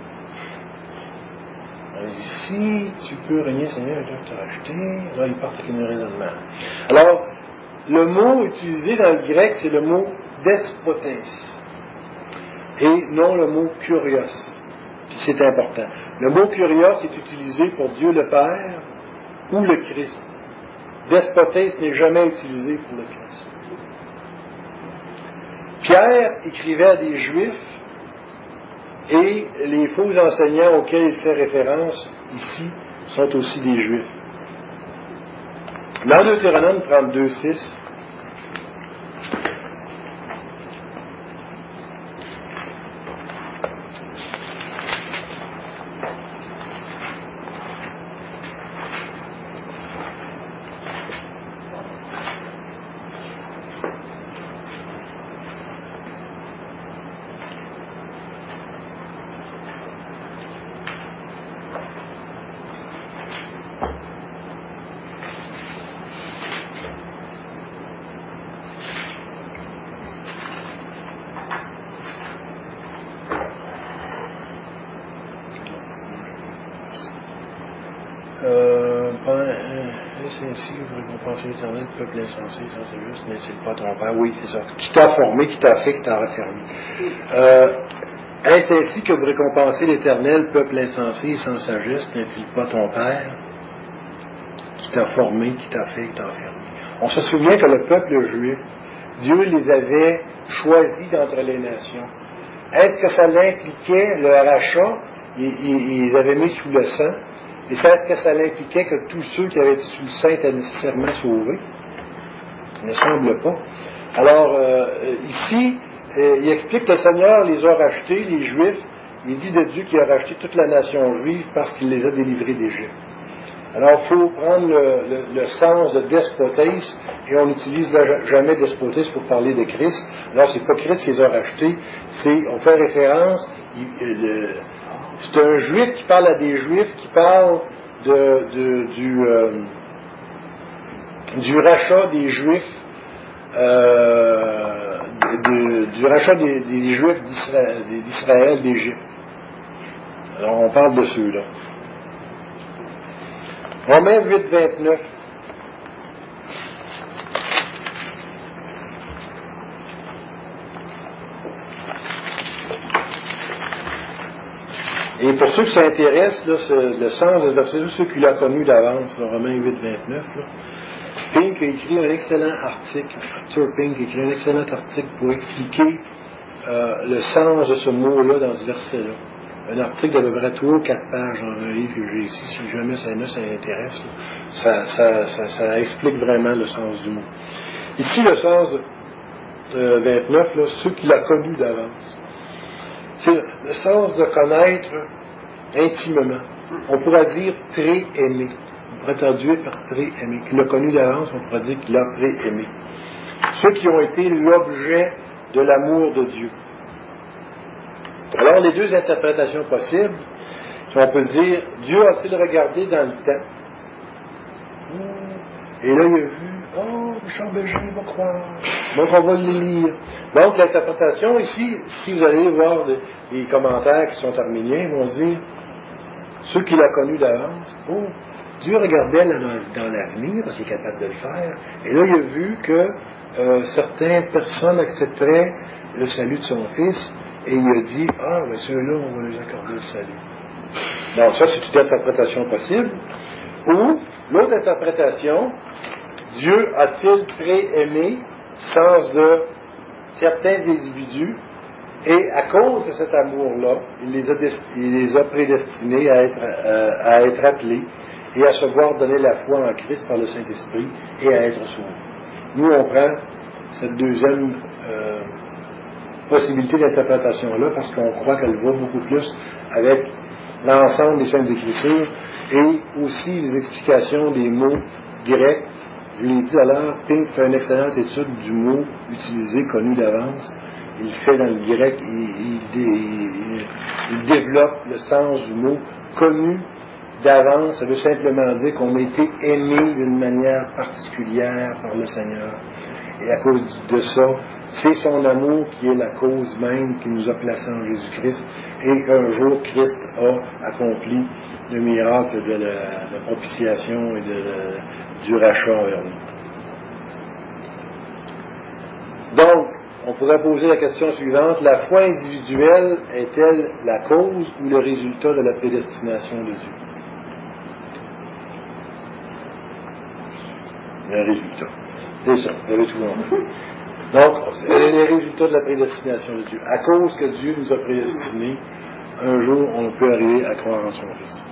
On dit, si tu peux renier le Seigneur après qu'il t'a racheté, là, il part avec une raisonnement. Alors, le mot utilisé dans le grec, c'est le mot despotes, et non le mot kurios. Puis c'est important. Le mot kurios est utilisé pour Dieu le Père ou le Christ. Despotes n'est jamais utilisé pour le Christ. Pierre écrivait à des Juifs, et les faux enseignants auxquels il fait référence ici sont aussi des Juifs. Dans Deutéronome 32:6, ainsi, vous récompensez l'Éternel, peuple insensé, sans juste, n'est-il pas ton Père? Oui, c'est ça. Qui t'a formé, qui t'a fait, qui t'a raffermi. Est-ce ainsi que vous récompensez l'Éternel, peuple insensé, sans sagesse, n'est-il pas ton Père? Qui t'a formé, qui t'a fait, qui t'a raffermi. On se souvient que le peuple juif, Dieu les avait choisis d'entre les nations. Est-ce que ça l'impliquait, le rachat? Ils avaient mis sous le sang. Et est-ce que ça l'impliquait que tous ceux qui avaient été sous le sang étaient nécessairement sauvés? Il ne semble pas. Alors, ici, il explique que le Seigneur les a rachetés, les Juifs. Il dit de Dieu qu'il a racheté toute la nation juive parce qu'il les a délivrés d'Égypte. Alors, il faut prendre le sens de despotes, et on n'utilise jamais despotes pour parler de Christ. Alors, c'est pas Christ qui les a rachetés, on fait référence, c'est un Juif qui parle à des Juifs, qui parle du rachat des Juifs, du rachat des Juifs d'Israël, d'Égypte. Alors, on parle de ceux-là. Romains 8:29. Et pour ceux qui s'intéressent, là, le sens de ce verset, ceux qui l'ont connu d'avance, là, Romains 8:29, Pink a écrit un excellent article, Pink a écrit un excellent article pour expliquer le sens de ce mot-là dans ce verset-là. Un article d'à peu près 3 ou 4 pages dans un livre que j'ai ici, si jamais ça intéresse. Ça explique vraiment le sens du mot. Ici, le sens de 29, là, ceux qu'il a connus d'avance. C'est le sens de connaître intimement. On pourrait dire pré-aimé. On pourrait traduire par pré-aimé. Qu'il a connu d'avance, on pourrait dire qu'il a pré-aimé. Ceux qui ont été l'objet de l'amour de Dieu. Alors, les deux interprétations possibles, on peut dire, Dieu a-t-il regardé dans le temps? Et là, il a vu, Richard Bégin va croire. Donc, on va le lire. Donc, l'interprétation ici, si vous allez voir les commentaires qui sont arméniens, ils vont dire, ceux qu'il a connus d'avance, Dieu regardait dans l'avenir, parce qu'il est capable de le faire, et là, il a vu que certaines personnes accepteraient le salut de son fils, et il a dit, ben ceux-là, on va les accorder le salut. Donc, ça, c'est une interprétation possible. Ou, l'autre interprétation, Dieu a-t-il pré-aimé, sens de certains individus, et à cause de cet amour-là, il les a prédestinés à être appelés et à se voir donner la foi en Christ par le Saint-Esprit et à être sauvés. Nous, on prend cette deuxième possibilité d'interprétation-là parce qu'on croit qu'elle va beaucoup plus avec l'ensemble des Saintes Écritures et aussi les explications des mots grecs. Je l'ai dit alors, Pink fait une excellente étude du mot utilisé, connu d'avance. Il fait dans le grec, il développe le sens du mot connu d'avance. Ça veut simplement dire qu'on a été aimé d'une manière particulière par le Seigneur. Et à cause de ça, c'est son amour qui est la cause même qui nous a placés en Jésus-Christ et qu'un jour Christ a accompli le miracle de la propitiation et du rachat envers nous. Donc, on pourrait poser la question suivante, la foi individuelle est-elle la cause ou le résultat de la prédestination de Dieu? Le résultat. C'est ça, vous avez tout compris. Donc, c'est le résultat de la prédestination de Dieu. À cause que Dieu nous a prédestinés, un jour, on peut arriver à croire en son Fils.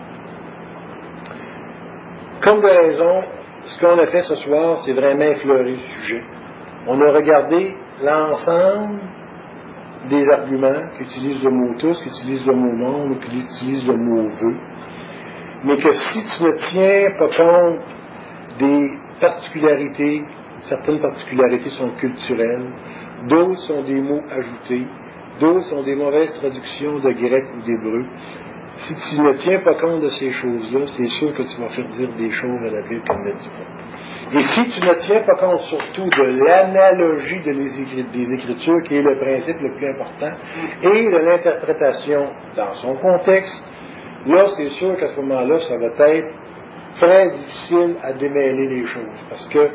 Comme de raison, ce qu'on a fait ce soir, c'est vraiment effleurer le sujet. On a regardé l'ensemble des arguments qu'utilisent le mot tous, qu'utilisent le mot monde, ou qu'utilisent le mot veut. Mais que si tu ne tiens pas compte des particularités, certaines particularités sont culturelles, d'autres sont des mots ajoutés, d'autres sont des mauvaises traductions de grec ou d'hébreu. Si tu ne tiens pas compte de ces choses-là, c'est sûr que tu vas faire dire des choses à la Bible qu'elle ne dit pas. Et si tu ne tiens pas compte surtout de l'analogie des Écritures, qui est le principe le plus important, et de l'interprétation dans son contexte, là, c'est sûr qu'à ce moment-là, ça va être très difficile à démêler les choses. Parce que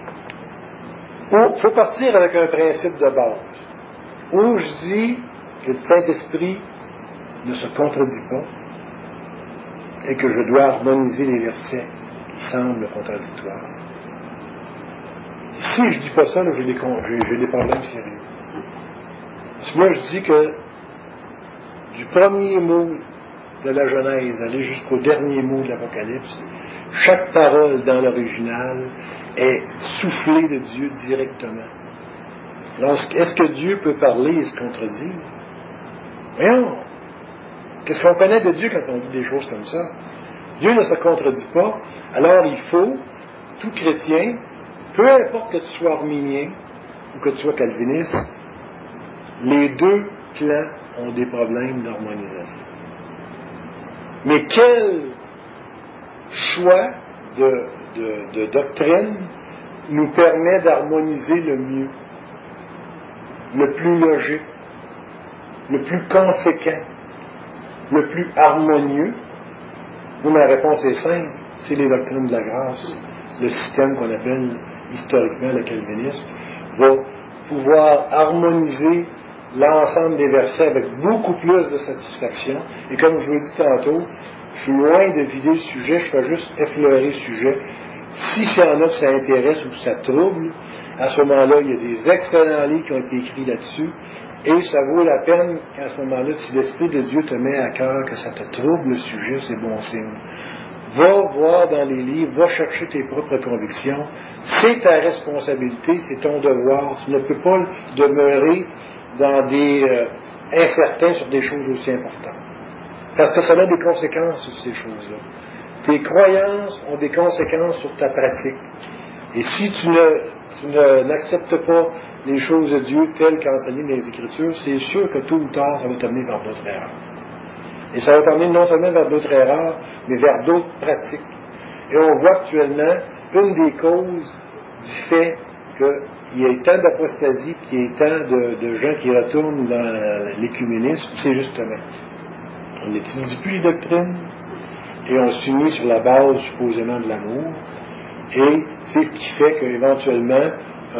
il faut partir avec un principe de base. Où je dis que le Saint-Esprit ne se contredit pas et que je dois harmoniser les versets qui semblent contradictoires. Si je ne dis pas ça, là, j'ai des problèmes sérieux. Parce que moi, je dis que du premier mot de la Genèse aller jusqu'au dernier mot de l'Apocalypse, chaque parole dans l'original est soufflée de Dieu directement. Alors, est-ce que Dieu peut parler et se contredire? Voyons! Qu'est-ce qu'on connaît de Dieu quand on dit des choses comme ça? Dieu ne se contredit pas, alors il faut, tout chrétien, peu importe que tu sois arménien ou que tu sois calviniste, les deux clans ont des problèmes d'harmonisation. Mais quel choix de doctrine nous permet d'harmoniser le mieux, le plus logique, le plus conséquent, le plus harmonieux? Moi, ma réponse est simple, c'est les doctrines de la grâce. Le système qu'on appelle historiquement le calvinisme va pouvoir harmoniser l'ensemble des versets avec beaucoup plus de satisfaction. Et comme je vous l'ai dit tantôt, je suis loin de vider le sujet, je fais juste effleurer le sujet. Si c'est en a que ça intéresse ou que ça trouble, à ce moment-là, il y a des excellents livres qui ont été écrits là-dessus. Et ça vaut la peine qu'à ce moment-là, si l'Esprit de Dieu te met à cœur que ça te trouble le sujet, c'est bon signe. Va voir dans les livres, va chercher tes propres convictions. C'est ta responsabilité, c'est ton devoir. Tu ne peux pas demeurer dans des incertains sur des choses aussi importantes. Parce que ça a des conséquences sur ces choses-là. Tes croyances ont des conséquences sur ta pratique. Et si tu n'acceptes pas les choses de Dieu telles qu'enseignées dans les Écritures, c'est sûr que tôt ou tard, ça va t'amener vers d'autres erreurs. Et ça va t'amener non seulement vers d'autres erreurs, mais vers d'autres pratiques. Et on voit actuellement une des causes du fait qu'il y ait tant d'apostasie, qu'il y ait tant de gens qui retournent dans l'écuménisme, c'est justement, on n'étudie plus les doctrines, et on s'unit sur la base supposément de l'amour, et c'est ce qui fait qu'éventuellement,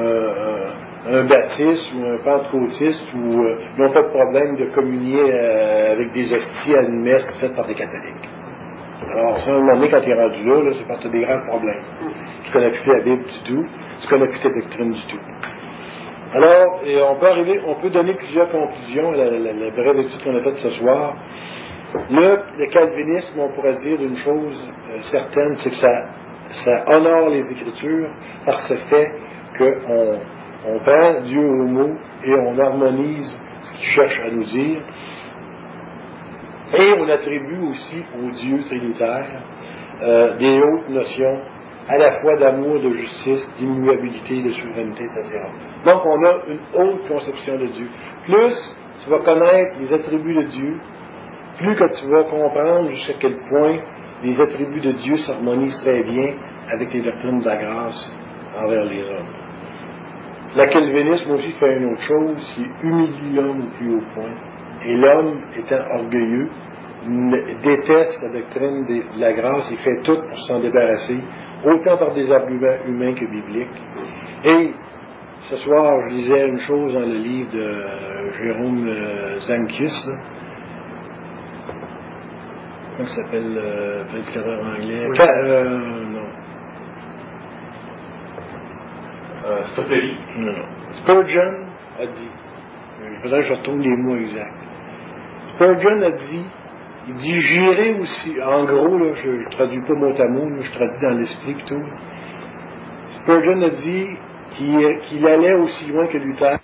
un baptiste ou un pentecôtiste n'ont pas de problème de communier avec des hosties à une messe faite par des catholiques. Alors, ça, à un moment donné, quand tu es rendu là, c'est parce que tu as des grands problèmes. Tu connais plus la Bible du tout, tu connais plus tes doctrines du tout. Alors, et on peut donner plusieurs conclusions à la brève étude qu'on a faite ce soir. Le calvinisme, on pourrait dire une chose certaine, c'est que ça honore les Écritures par ce fait qu'on prend Dieu au mot et on harmonise ce qu'il cherche à nous dire. Et on attribue aussi au Dieu trinitaire des hautes notions à la fois d'amour, de justice, d'immuabilité, de souveraineté, etc. Donc on a une haute conception de Dieu. Plus tu vas connaître les attributs de Dieu, plus que tu vas comprendre jusqu'à quel point les attributs de Dieu s'harmonisent très bien avec les doctrines de la grâce envers les hommes. Le calvinisme aussi fait une autre chose, c'est humilie l'homme au plus haut point. Et l'homme, étant orgueilleux, déteste la doctrine de la grâce et fait tout pour s'en débarrasser, autant par des arguments humains que bibliques. Et ce soir, je lisais une chose dans le livre de Jérôme Zankius, là. Comment il s'appelle le prédicateur anglais? Oui. Non. Non. Spurgeon a dit, il faudrait que je retourne les mots exacts. Spurgeon a dit, il dit, j'irai aussi, en gros, là, je ne traduis pas mot à mot, là, je traduis dans l'esprit plutôt. Spurgeon a dit qu'il allait aussi loin que Luther